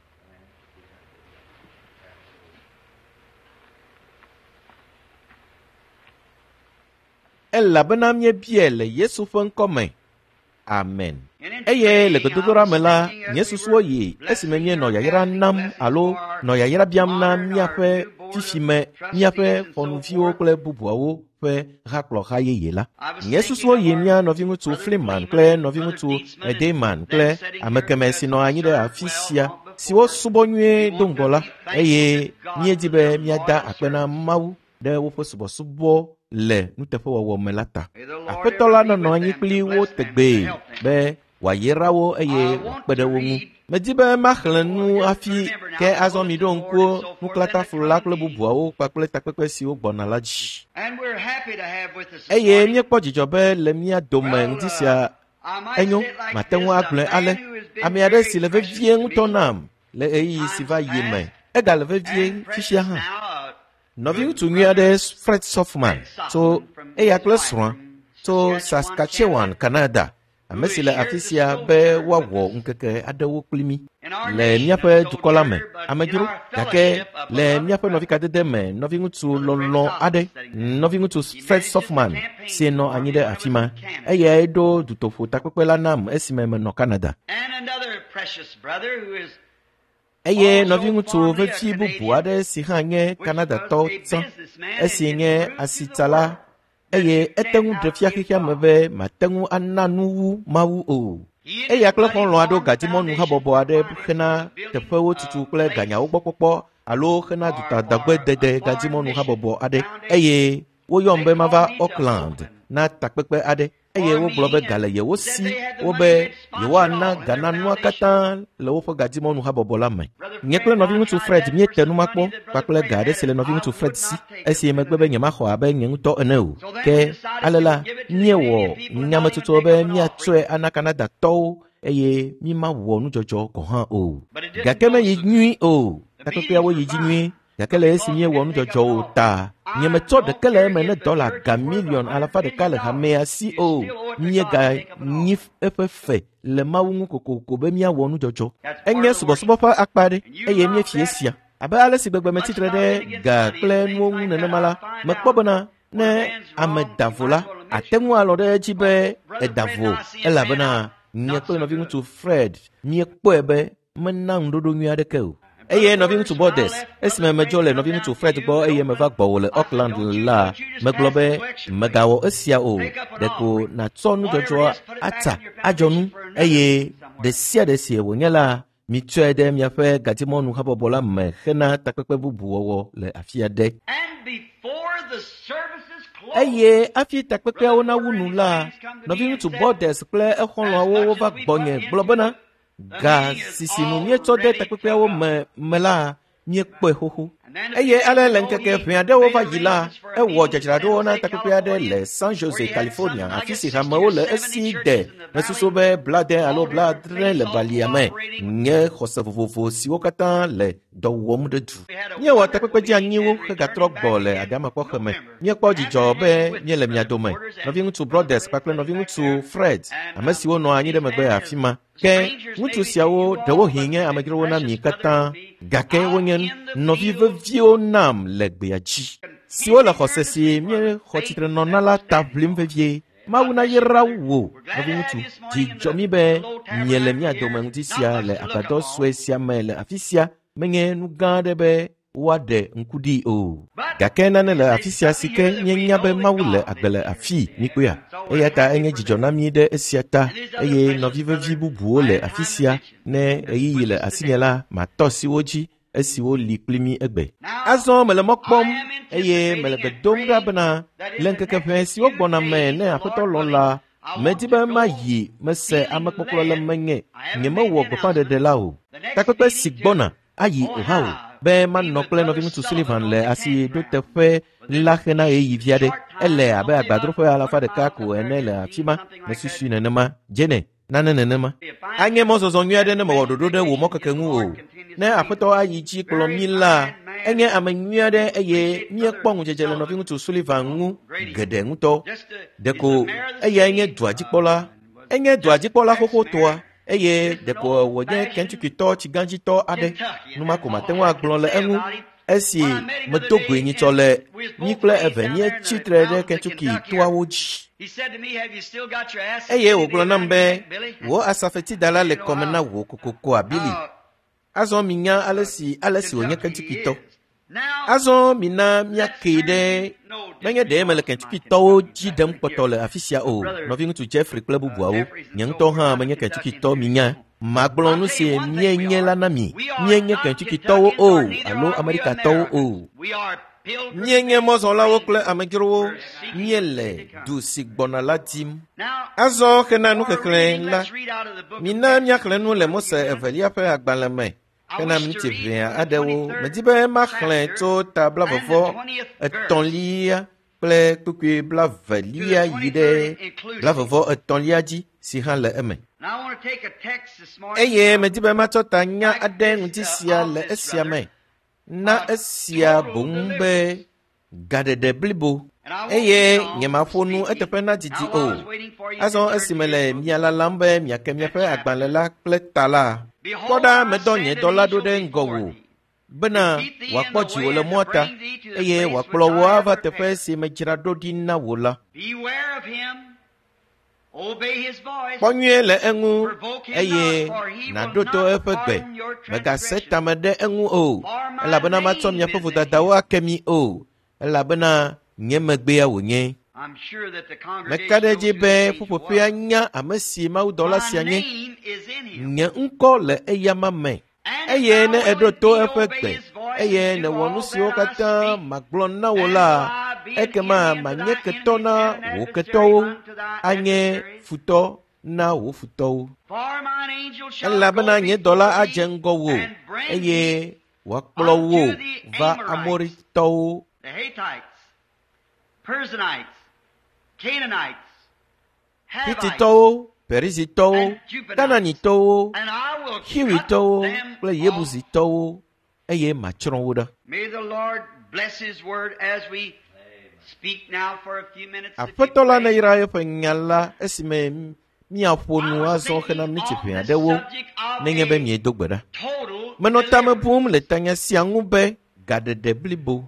Elabena míebie le Yesu ƒe ŋkɔ me. Amen. Eye le gbedodoɖa me la, nye susuwo yi esime míenɔ yayra nam alo nɔ yayra biam na míaƒe fifime, míaƒe xɔnuviwo kple bubuawo ƒe hakplɔxa yeye la. Nye susuwo yi mía nɔviŋutsu Fliman kple nɔviŋutsu Edeman kple ame keme si nɔ anyi ɖe afi sia siwo subɔ nyuie do ŋgɔ la, eye míedi be míada akpe na Mawu ɖe woƒe subɔsubɔ le nuteƒewɔwɔ me la ta. Aƒetɔ la nɔnɔ anyi kpli wo tegbee be wòayra wo eye wòakpe ɖe wo ŋu. Medi be maxlẽ nu afi ke azɔ mi ɖo ŋkuwo nuklataflu la kple bubuawo kpakple takpekpe siwo gbɔna la dzi. Eye míekpɔ dzidzɔ be le mía dome ŋdi sia enyo mate ŋu agblɔe ale. Ame aɖe si le vevie ŋutɔ nam le ɣeyiɣi si va yi me, egale vevie fifia hã. Nɔviŋutsu nyui aɖe Fred Softman tso eya kple srɔ̃a tso Saskatchewan, Canada, ame si le afi sia be woawɔ ŋkeke aɖewo kpli mí le míaƒe dukɔ la me. Amedzro, gake le míaƒe nɔvikadede me, nɔviŋutsu lɔlɔ aɖe, nɔviŋutsu Fred Softman si nɔ anyi ɖe afi ma, eyae ɖo dutoƒo takpekpe la nam esime menɔ Canada. Eye nɔviŋutsu vevi bubu aɖe si hã nye Kanadatɔ tsã, esi nye asitsala, eye ete ŋu ɖe fia xixia me be mate ŋu ana nuwu Mawu o. Eya kple xɔlɔ̃ aɖewo gadimɔnu habɔbɔ aɖe hena teƒewo tutu kple ganyawo gbɔ kpɔkpɔ alo hena dutadagbe dede gadimɔnu habɔbɔ aɖe, eye woyɔm be mava Auckland na takpekpe aɖe, eye wogblɔ be gale yewo si wo be yewoana gananua katã le woƒe gadimɔnu habɔbɔ la me. Nye kple nɔviŋutsu Fred míete nu ma kpɔ kpakple ga aɖe si le nɔviŋutsu Fred si, esi megbe be nyemaxɔ abe nye ŋutɔ ene o. Ke ale la, míewɔ nyametutɔ be míatsɔe ana Kanadatɔwo eye mímawɔ nudzɔdzɔ gɔ̃ hã o. Gake meyi nyui o, takpekpeawo yi dzi nyui, gake le esi míewɔ nudzɔdzɔ o ta, nyemetsɔ ɖeke le eme ne $1 million 100 le hamea si o. Míega nyi eƒe fe le Mawu ŋu kokoko be míawɔ nudzɔdzɔ. Enye subɔsubɔ ƒe akpa ɖe, eye míefie sia. Abe ale si gbegbe metsitre ɖe ga kple nuwo ŋu nenema la, mekpɔ bena ne ame da vo la, ate ŋu alɔ ɖe edzi be eda vo, elabena nye kple nɔviŋutsu Fred míekpɔe be mena ŋuɖoɖo nyui aɖeke o. Eye nɔviŋutsu Borders, esime medzo le nɔviŋutsu Fred gbɔ eye meva gbɔwò le Auckland la, megblɔ be megawɔ esia o, ɖeko natsɔ nudzɔdzɔ ata adzɔnu, eye ɖe sia ɖe si wònye la, mitsɔe ɖe miaƒe gadimɔnu habɔbɔ la me hena takpekpe bubu wɔwɔ le afi aɖe. Eye afi takpekpeawo na wu nu la, nɔviŋutsu Borders kple exɔlɔ̃awo wova gbɔnye gblɔ bena ga sisinu míetsɔ de takpekpeawo me la míekpɔe xoxo. Eye ale le ŋkeke ʋɛ aɖewo va yi la, ewɔ dzadzraɖowo na takpekpe aɖe le San Jose, California, afi si hamewo le esi de mesusu be blaɖe alo blaadre le balia me nye xɔse vovovo siwo katã le dɔ wɔm ɖe du. Míewɔ takpekpe dzeanyiwo hegatrɔ gbɔ le aɖamakpɔxe me. Míekpɔ dzidzɔ be míele mia dome, nɔviŋutsu Brothers kpakple nɔviŋutsu Fred, ame siwo nɔ anyi ɖe megbe afi ma. Ke ŋutsu siawo ɖewo hĩ nye amedzrowo na mi katã, gake wonye nɔvi veviwo nam le gbea dzi, siwo le xɔse si míexɔ tsitrenɔna la ta ʋlim vevie. Mawu na yra wo, nɔviŋutsu, dzidzɔ mi be miele mia dome ŋdi sia le agbadɔ sue sia me le afi sia, menye nu gã aɖe be woaɖe ŋku ɖi o. Gake nane le afi sia si ke míenya be Mawu le agbe le afi mikpoea, eya ta enye dzidzɔ na mi ɖe esia ta, eye nɔvi vevi bubuwo le afi sia, ne ɣeyiɣi le asinye la, matɔ si wo dzi esiwo li kpli mi egbe. Azɔ mele mɔ kpɔm, eye mele gbe dom ɖa bena le ŋkeke ʋɛ siwo gbɔna me ne aƒetɔ lɔ̃ la, medi be mayi mese amekpɔkplɔ le menye, nyemewɔ gbeƒãɖeɖe la o. Takpekpe si gbɔna ayi o hã o, be manɔ kple nɔviŋutsu Sullivan le asi ɖo teƒe la hena ɣeyiɣi vi aɖe. Ele abe agbadroƒe 100 ko ene le afi ma, mesusui nenema, dzene nane nenema. Anye mɔzɔzɔ nyui aɖe ne mewɔ ɖoɖo ɖe wò mɔkeke ŋu o. ne aƒetɔ ayi dzi kplɔ mi la enye ame nyui aɖe eye míekpɔ ŋudzedze le nɔvi ŋutsu Sullivan ŋu geɖe ŋutɔ ɖeko eya nye dua dzikpɔla enye dua dzikpɔla xoxotɔa eye ɖeko wònye Kentucky-tɔ tsigãdzitɔ aɖe numako mate ŋu agblɔ le eŋu esi medo goe nyitsɔ le mi kple eve míetsitre ɖe Kentucky toawo dzi eye wògblɔ nam be wò asafetidala le kɔme na wò kokokoa Billy azɔ minya ale si wònye Kentucky-tɔ azɔ mina miakee ɖe menye ɖe mele Kentucky-tɔwo dzi ɖem kpɔtɔ le afi sia o nɔvi ŋutsu Jeffrey kple bubuawo nye ŋutɔ hã menye Kentucky-tɔ minya magblɔ nu si mienye la na mi mienye Kentucky-tɔwo o alo Amerikatɔwo o mienye mɔzɔlawo kple amedzrowo miele du si gbɔna la dim azɔ hena nuxexlẽ la mina miaxlẽ nu le Mose evelia ƒe agbalẽ me hena miniti ʋɛa aɖewo medi be maxlẽ tso ta blavevɔ etɔ̃lia kple kpukpui blavelia yi ɖe blavevɔ etɔ̃lia dzi si hã le eme eye medi be matsɔ ta nya aɖe ŋuti sia le esia me na esia boŋ be gaɖeɖe blibo eye nyemaƒo nu eteƒe na didi o azɔ esime le mia lalam be miake miaƒe agbalẽ la kple ta la kpɔɖa medɔ nye dɔla ɖo ɖe ŋgɔwò bena wòakpɔ dziwò le mɔa ta eye wòakplɔ wò ava teƒe si medzra ɖo ɖi na wò la kpɔ nyuie le eŋu eye nàɖo to eƒe gbe megase tame ɖe eŋu o elabena matsɔ miaƒe vodadawo ake mi o elabena nye megbea wònye meka ɖe dzi be ƒuƒoƒea nya ame si mawudɔla sia nye nye ŋkɔ le eyama me eye ne eɖo to eƒe gbe eye nèwɔ nu siwo katã magblɔ na wò la ekema manye ketɔ na wò ketɔwo anye futɔ na wò futɔwo elabena nye dɔla adze ŋgɔ wò eye wòakplɔ wò va Amoritɔwo Hititɔwo Perizitɔwo Kananitɔwo Hiwitɔwo kple Yebusitɔwo eye matsrɔ̃ wo ɖa Aƒetɔ la neyra yeƒe nya la esime miaƒo nu azɔ hena miniti ʋɛ aɖewo nenye be miedo gbe ɖa menɔ tame bum le tanya sia ŋu be gaɖeɖe blibo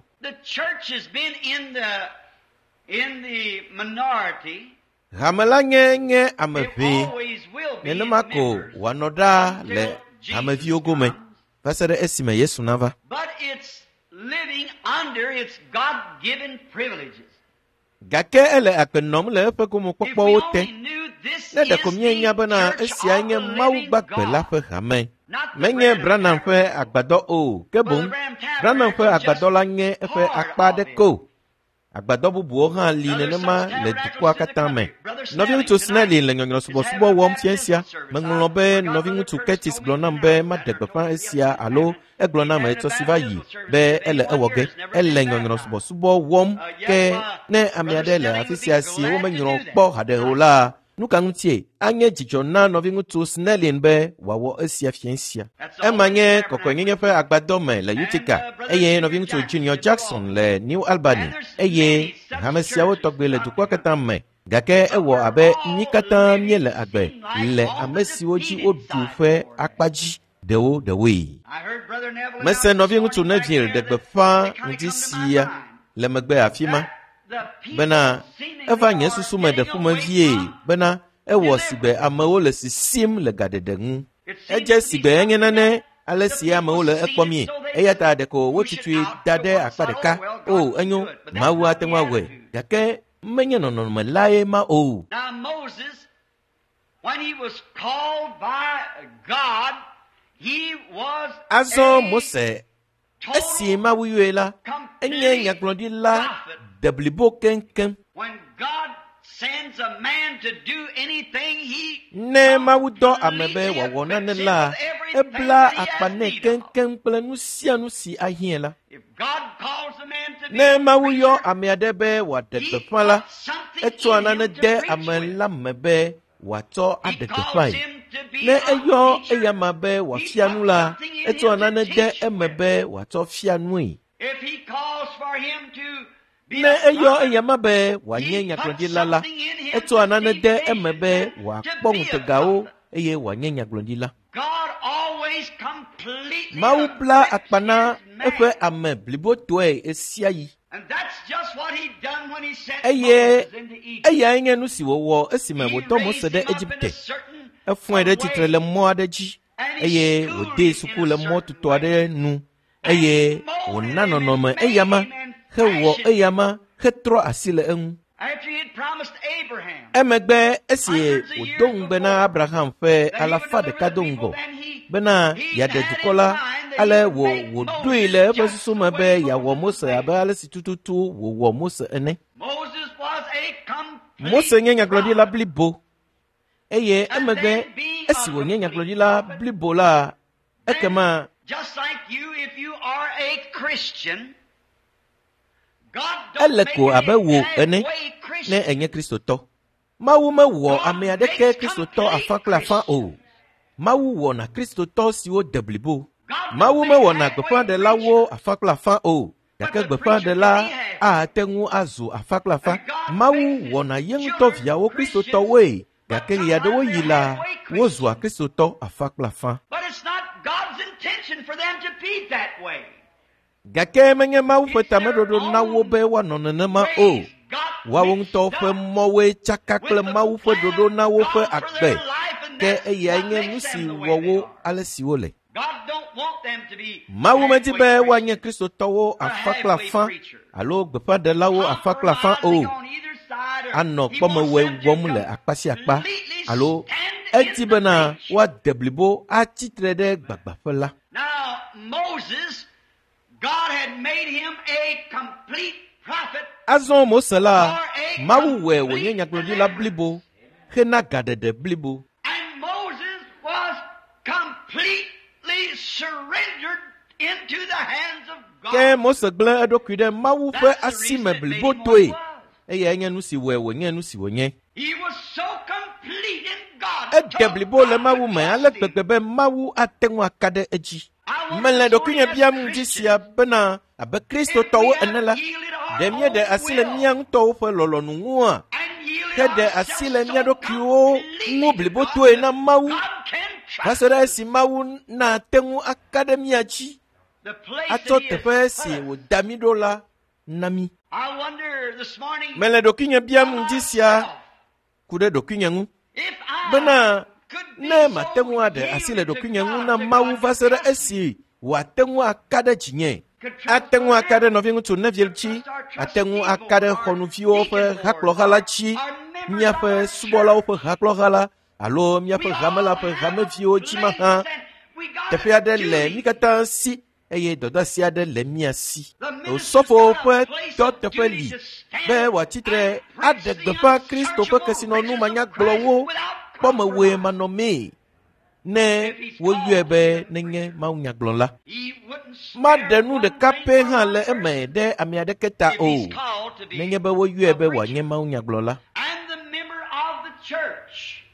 hame la nye ame ʋɛ nenema ko wòanɔ ɖa le hameviwo gome va se ɖe esime Yesu nava gake ele akpe nɔm le eƒe gomekpɔkpɔwo te ne ɖeko mienya bena esia nye Mawu gbagbe la ƒe hame menye Branham ƒe agbadɔ o ke boŋ Branham ƒe agbadɔ la nye eƒe akpa ɖe ko agbadɔ bubuwo hã li nenema le dukɔa katã me nɔvi ŋutsu Snelly le nyɔnyrɔsubɔsubɔ wɔm sia meŋlɔ be nɔvi ŋutsu Curtis gblɔ nam be maɖe gbeƒã esia alo egblɔ nam etsɔ si va yi be ele ewɔ ge ele nyɔnyrɔsubɔsubɔ wɔm ke ne ame aɖe le afi sia si womenyrɔ kpɔ haɖe o la nu ka ŋutie anye dzidzɔ na nɔvi ŋutsu Snelly be wòawɔ esia fia sia ema nye kɔkɔenyenye ƒe agbadɔ me le Utica eye nɔvi ŋutsu Junior Jackson le New Albany eye hame siawo tɔgbe le dukɔa katã me gake ewɔ abe mí katã míele agbe le ame siwo dzi woɖu ƒe akpa dzi ɖewoe mese nɔvi ŋutsu Neville ɖe gbeƒã ŋdi sia le megbe afi ma bena eva nye susu me ɖe ƒomevie bena ewɔ sigbe amewo le sisim le gaɖeɖe ŋu edze sigbe enye nane ale si amewo le ekpɔmie eya ta ɖeko wotsitui da ɖe akpa ɖeka o enyo Mawu ate ŋu awɔe gake menye nɔnɔme lae ma o azɔ Mose esi Mawu yɔe la enye nyagblɔɖila de blibo keŋkeŋ ne Mawu dɔ ame be wòawɔ nane la ebla akpa nɛ keŋkeŋ kple nu sia nu si ahiẽ la ne Mawu yɔ ame aɖe be wòaɖe gbeƒã la etsɔa nane de ame la me be wòatsɔ aɖe gbeƒãe ne eyo eyama be wa fianu la eto anane de emebe wa to fianui ne eyo eyama be wa nyenya glodi lala eto anane de emebe wa kpongtegao eye wa nyenya glodi la maupla akpana efe ame blibo toe esiayi. And that's just what he done when he sent Moses into Egypt. Eye enge nu si wo esime wo to Mose de Egypte. Efun de titre le mo adeji. Eye wo de suku le mo tutu ade nu. Eye wo nanono me eyama. He wo eyama he tro asile enu. After he had promised Abraham. Emegbe esi wo don bena Abraham fe alafa de kadongo. Bena ya de dukola ale wo duile besusu mebe ya wo Mose abe ale sitututu wo Mose ene. Moses was a complete Mose nyenya glodi la blibo. Eye emegbe esi wo nyenya glodi la blibo la ekema just like you, if you are a Christian, God don't eleko make abe you wo ene halfway Christian. ne enye Kristo to. Mawu me wo ame adeke Kristo to afakla fa o. Mawu wo na Kristo to si wo deblibo. Mawu me wo na gbefa de la wo afakla fa o. Yake gbefa de la a tengu azu afakla fa. Mawu wo na yengu to via wo Kristo to we. Yake ya de wo yila wo zu a Kristo to afakla fa. But it's not God's intention for them to be that way. Gake menye mawu feta medodo na wo be wa nonene ma o. Wa won to fe mowe chakakle mawu fe dodo na wo fe akbe. Ke eya nye nusi wo ale si wo le. God don't want them to be Mawu me ti be halfway wa nye Kristo to wo afakla fa. Alo gbefa de la wo afakla fa o. on either side, or Ano he kpome wants we them to wo mu le akpasi akpa. Alo eti bena wa deblibo a titre de gbagba fe la. Now, Moses, God had made him a complete prophet. Azon Mose la mawu we wo nye nyaglodi la blibo. Hena gadede blibo. And Moses was completely surrendered into the hands of God. Ke Mose gble edoku de mawu fe asime blibo toe. Eye enye nu si we wo nye nu si wo nye. He was so complete in God. E deblibo le mawu me ale gbegbe mawu atengu akade eji. Mele dokunya biam disia bena abe Kristo towo enela. Demye de asile miang towo fe lolonu ngua. Ke de asile mia dokuo ngu blibo toe na mawu. Pasera si mawu na tengu akademia chi. Ato tepe si wo damido la nami. I wonder this morning Mele dokunya biam disia kude dokunya ngu. if I Bena could be ne so matengu ade asile yielded to dokunya ngu God na that mawu God fasera could esi watengu akade jinye. Atengu akade no vingu tu nevielchi. Atengu akade honufio fe haklohala chi. Mia fe subola fe haklohala. Alo mia fe gamela fe gamefio chi maha. Tefe ade le mikata si. Eye doda si ade le mia si. O sofo fe to tefe li. Be wa titre ade gbefa Kristo fe kesino nu manya glowo. Pome we manome. Ne wo yuebe nenye maunya glonla. He wouldn't Ma spare denu de one kape great han le person eme de amiade keta if o. he's called to be Nenye be wo yuebe a wa preacher. nye maunya glonla. And the member of the church.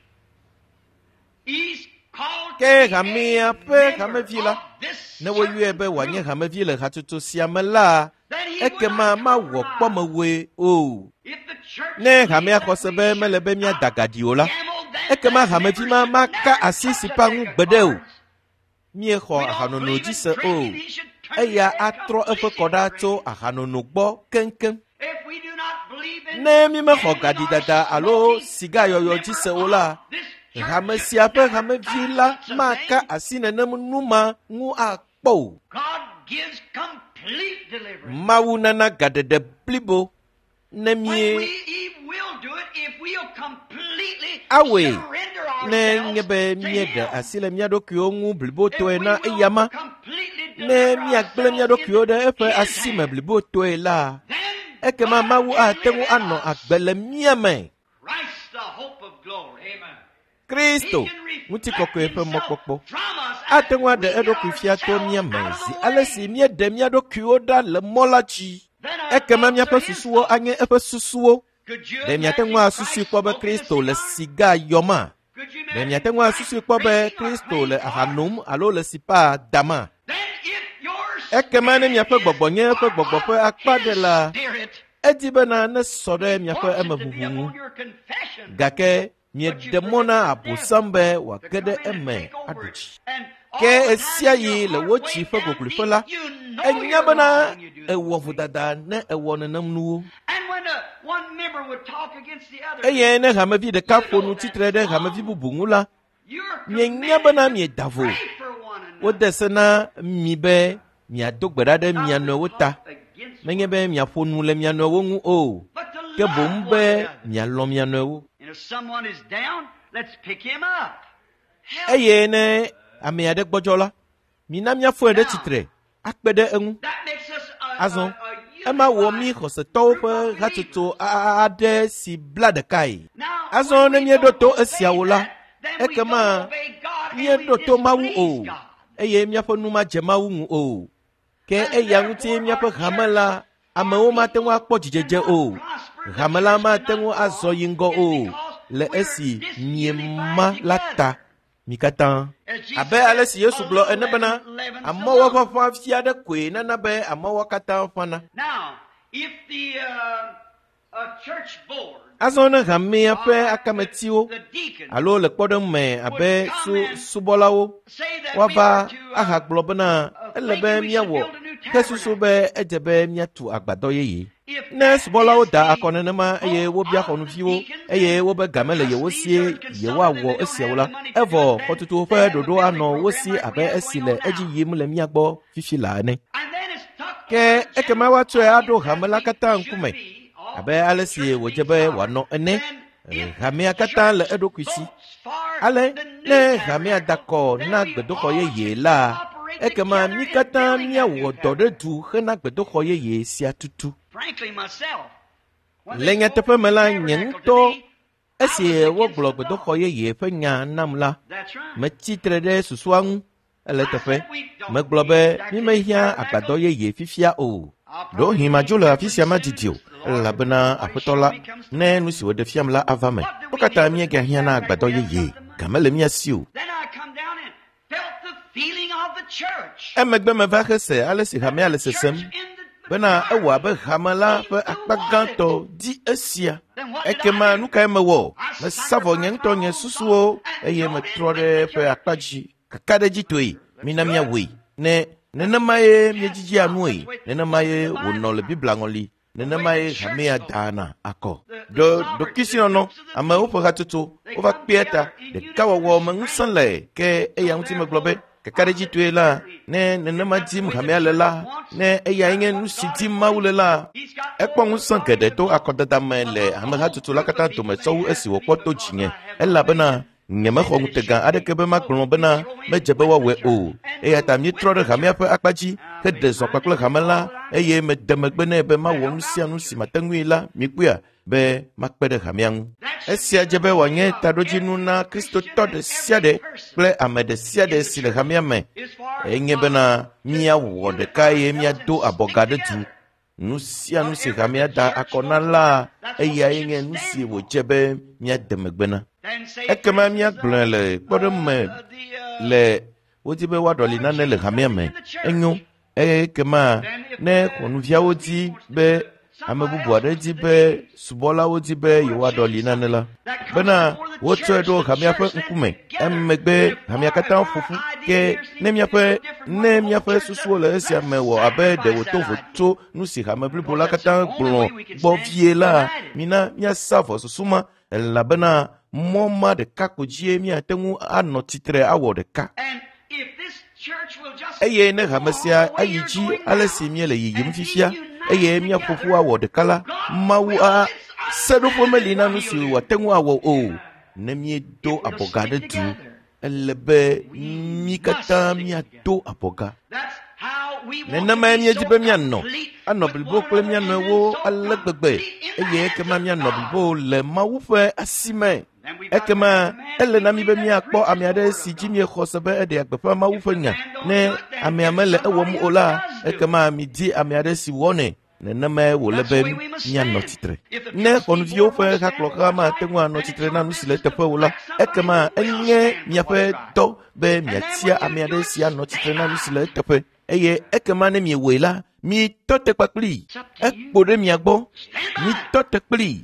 He's called Ke to be hamia a pe member hamevila. of this Ne wo certain yuebe wa nye group. hamevile hatutu siamela. That he Eke would ma not ma wo compromise. pome we o. If the church Ne believes hamia that kosebe we mele be mia should dagadiola. gamble, then Eke ma that hamevi member ma should ka never asisi touch a pangu deck of bedeu. cards. Mie ho We don't hanono believe in jise o. drinking. He should turn his Eya head atro efe completely koda away. to hanono gbo kenken. If we do not believe in Ne mi me ho gambling gadi or dada alo smoking, siga the yoyo member jise of ola. this church Hame should siape never hame touch vila such a maka thing. asine nemu numa ngu akpo. God gives complete deliverance. Mawu nana gadede blibo. When Nemie He will do it if we'll completely awe. surrender Ne ourselves nyebe to miede Him. asile miado kyo ngu blibo If to we ena will iyama. completely Ne deliver miagle miado ourselves kyo de into efe His asime hand, blibo to la. then Eke ma God mawu can a live tengu in ano us. akbele miame. Christ, the hope of glory. Amen. Kristo. He can Muti reflect koko efe himself mokpokpo. from us Atengu as ade we edo get kufia to ourselves miame out of zi. the Alesi way. miede miado kyo da le molachi. Then our Eke ma thoughts are miape His susuo thoughts. anye efe susuo. Could you De imagine miatengu a Christ susu kwa be smoking a Kristo le cigar? siga yoma. Could you be miatengwa susu kpo be Kristo le ahanum alo le sipa dama ekema ne miape gbogbonye pe gbogbope akpa de la edibena ne sode miape emabubu gake mi demona abusambe wa kede eme aduchi ke esia yi le wochi fe goglufe la enyabana ewo dada ne ewo nenam nuwo eye ne hamavi de kafonu titre de hamavi bubungu la nyabana mi davo wodesena mi be mi adogbera de mi anu wota menye be mi afonu le mi anu wongu o ke bombe mi alo mi anu eye ne ame ade gbojola mi na mi afo de titre akpede enu azon ema wo mi khoseto pe hatuto ade si blade kai azon ne mi doto esiawola ekema mi doto mawu o eye mi afo numa jemawu o ke eya nguti mi afo hamala amewo ma tenwa akpo jijeje o hamala ma tenwa azo yingo o le esi niema lata mikatan abe alesi Yesu blo enebana amawo fafa fia de kwe na be amawo kata fana. Now if the church board azona hamia pe akametio alo le kpodom me abe subolawo waba aha globana elebe miawo kesusu be ejebe miatu agbado yeye ne subolawo da akonenema eye wo bia konu fiwo eye wo be gamele ye wosie ye wawo esiewola evo kotutu fe dodo ano wosi abe esile eji yim le miagbo fifila ne ke ekema watu ado hamela kata nkume abe alesi wojebe wano ene hamia kata le edokwisi ale ne hamia dako na gbedoko ye la ekema mi kata mia wodo de du hena gbedoko ye sia tutu lenya tepe mela nyento esi wo glo gbedoko ye fenya namla me titre de susuan ele tepe me globe mi me hia agbado ye fifia o do hima jula afisia madidio la bena apotola ne nusi wode fiam la avame okata mi ga hia na agbado ye gamele mi asiu emegbe me va khese alesi hamia lesesem bena ewa be hamala pe akpaganto di esia ekema nuka emewo me savo nyento nye susuo eye me trode pe akpaji kakade jitoi minamia we ne nenamaye miejiji anui nenamaye wonole biblangoli nenamaye hamia dana ako do kisinono ama opo hatuto ova pieta de kawo mangusanle ke eyanti meglobe kakade jitoi la ne nenamatim hamia lela ne eyangen sitim maulela ekpon sankede to akodada mele ama hatuto la kata to meso esiwo poto chinye ela bana nyama khongutega adekebe maklon bana mejebe wawe o eyata mi trode hamia pe akpaji kede so pakle hamala eye medemegbene be mawom sianu si matangwila mikua be makpede hamian esia jebe wanye tadojinu na Kristo tode siade ple amede siade sile hamia me enye bena mia wode kai mia do abogade tu nusia nusi hamia da akonala eya enge nusi wo jebe mia demegbena ekema mia glele podem le wotibe wadoli na le hamia me enyo ekema ne konuvia woti be amebubu adeti be subola woti be yowadoli na la bena woto do hamia pe nkume emegbe hamia kata fufu ke ne mia pe susu le esia mewo abe de woto voto nusi hameblu la kata gbon gbovie la mina mia savo susuma la bena moma de kakojie mi atengu ano titre awo de ka eye ne hamasia ayiji alesi mi le yim fifia eye mi afofu awo de kala mawu a sedo fomelina nusi watengu awo o ne mi do abogade tu elebe mi kata mi do aboga nena ma mi ejibe mi anno bilbo kle mi anno wo alegbegbe eye kema mi anno bilbo le mawu fe asime ekema ele na mi be mi akpo amiade si jimi khosebe ede agbefa mawu fe nya ne amiamele ewo mu ola ekema mi di amiade si wone nenema wòle be míanɔ tsitre. Ne xɔnuviwo ƒe hakplɔxa mate ŋu anɔ tsitre na nu si le teƒe wo la, ekema enye miaƒe dɔ be miatia ame aɖe si anɔ tsitre na nu si le teƒe. Eye ekema ne miewɔe la, mitɔ te kpakpli, ekpo ɖe mia gbɔ, mitɔ te kpli.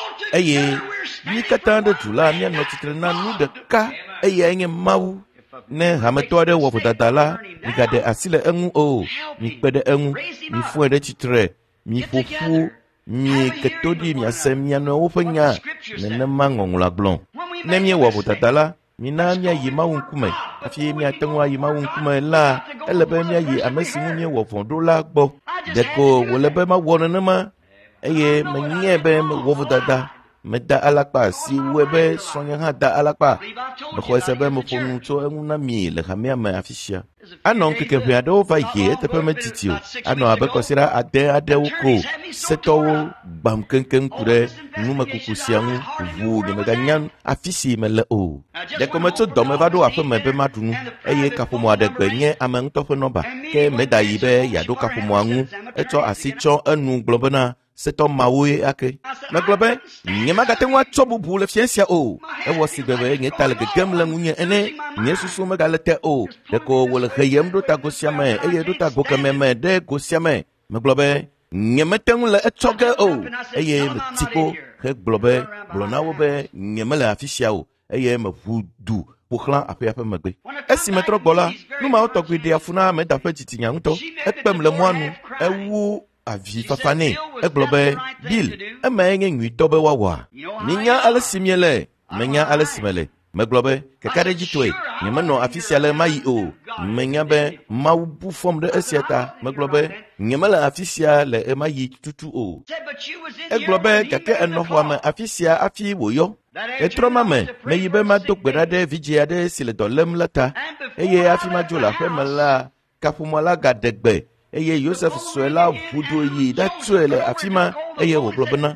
Eye mi katã ɖe du la mianɔ tsitre na nu ɖeka, eye enye Mawu. Ne hametɔ aɖe wɔ vodada la, migaɖe asi le eŋu o, mikpe ɖe eŋu, mifɔe ɖe tsitre, miƒoƒu, miketo ɖi miase mia nɔewo ƒe nya, nenema ŋɔŋlɔa gblɔ. Ne miewɔ vodada la, mina miayi Mawu ŋkume, hafi miate ŋu ayi Mawu ŋkume la, ele be miayi ame si ŋu miewɔ vɔ̃ ɖo la gbɔ. Ɖeko wòle be mawɔ nenema, eye menyae be mewɔ vodada. Meda alakpa si wɔe be srɔ̃nye hã da alakpa. Mexɔe se be meƒo nu tso eŋu na mi le hamea me afi sia. Anɔ ŋkeke ʋɛ aɖewo va yi eteƒe metiti o. Anɔ abe kɔsiɖa 10 aɖewo ko. Setɔwo gbam keŋkeŋ ku ɖe numekuku sia ŋu. Ʋu nyemeganya afi si mele o. Ɖeko metso dɔme va ɖo aƒe me be maɖu nu. Eye kaƒomɔ aɖe gbe nye ame ŋutɔ ƒe nɔba. Ke meda yi be yeaɖo kaƒomɔa ŋu. Etsɔ asi tsɔ enu gblɔ bena setɔ mawoe ake. Megblɔ be nyemagate ŋu atsɔ bubu le fia sia o. Ewɔ sigbe be nye ta le gegem le ŋunye ene, nye susu megale te o. Ɖeko wòle heyem ɖo ta go sia me, eye ɖo ta go kemɛ me ɖe go sia me. Megblɔ be nyemete ŋu le etsɔ ge o. Eye meti kpo hegblɔ be gblɔ na wo be nyemele afi sia o. Eye meʋu du ƒoxlã aƒea ƒe megbe. Esi metrɔ gbɔ la, numawo tɔgbi ɖe afu na meda ƒe dzitsinya ŋutɔ. Ekpem le mɔa nu, ewu avi fafa nɛ. Egblɔ be Bill, eme nye nyuitɔ be woawɔa. Minya ale si miele, menya ale si mele. Megblɔ be kekaɖedzitɔe, nyemenɔ afi sia le mayi o. Menya be Mawu bu fɔm ɖe esia ta. Megblɔ be nyemele afi sia le emayi tutu o. Egblɔ be gake enɔ xɔa me afi sia afi wòyɔ. Etrɔ ma me, meyi be mado gbe ɖa ɖe vidze aɖe si le dɔ lém le ta. Eye afi madzo le aƒe me la, kaƒomɔ la gaɖe gbe. Eye Joseph sɔe la ʋudo yi ɖatsɔe le afi ma, eye wògblɔ bena,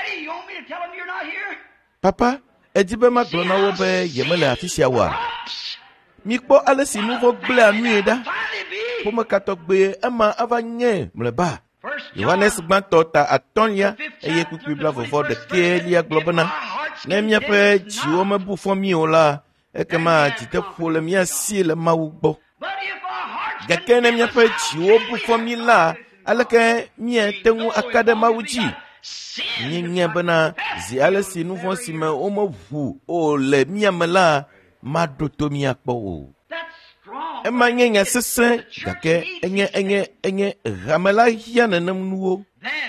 Papa, edi be magblɔ na wo be yemele afi sia oa. Mikpɔ ale si nu vɔ gblẽa nue ɖa. Ƒomekatɔgbe ema ava nye mlɔeba. Yohanes gbãtɔ ta 5, eye kpukpui 21 gblɔ bena, ne míaƒe dziwo mebu fɔ mí o la, ekema dzideƒo le mía si le Mawu gbɔ. Gake ne míaƒe dziwo bu fɔ mí la, aleke míate ŋu aka ɖe Mawu dzi. Míenye bena zi ale si nu vɔ̃ si me womeʋu o le mía me la, maɖo to míakpɔ o. Ema nye nya sesẽ, gake enye hamela hia nenem nuwo.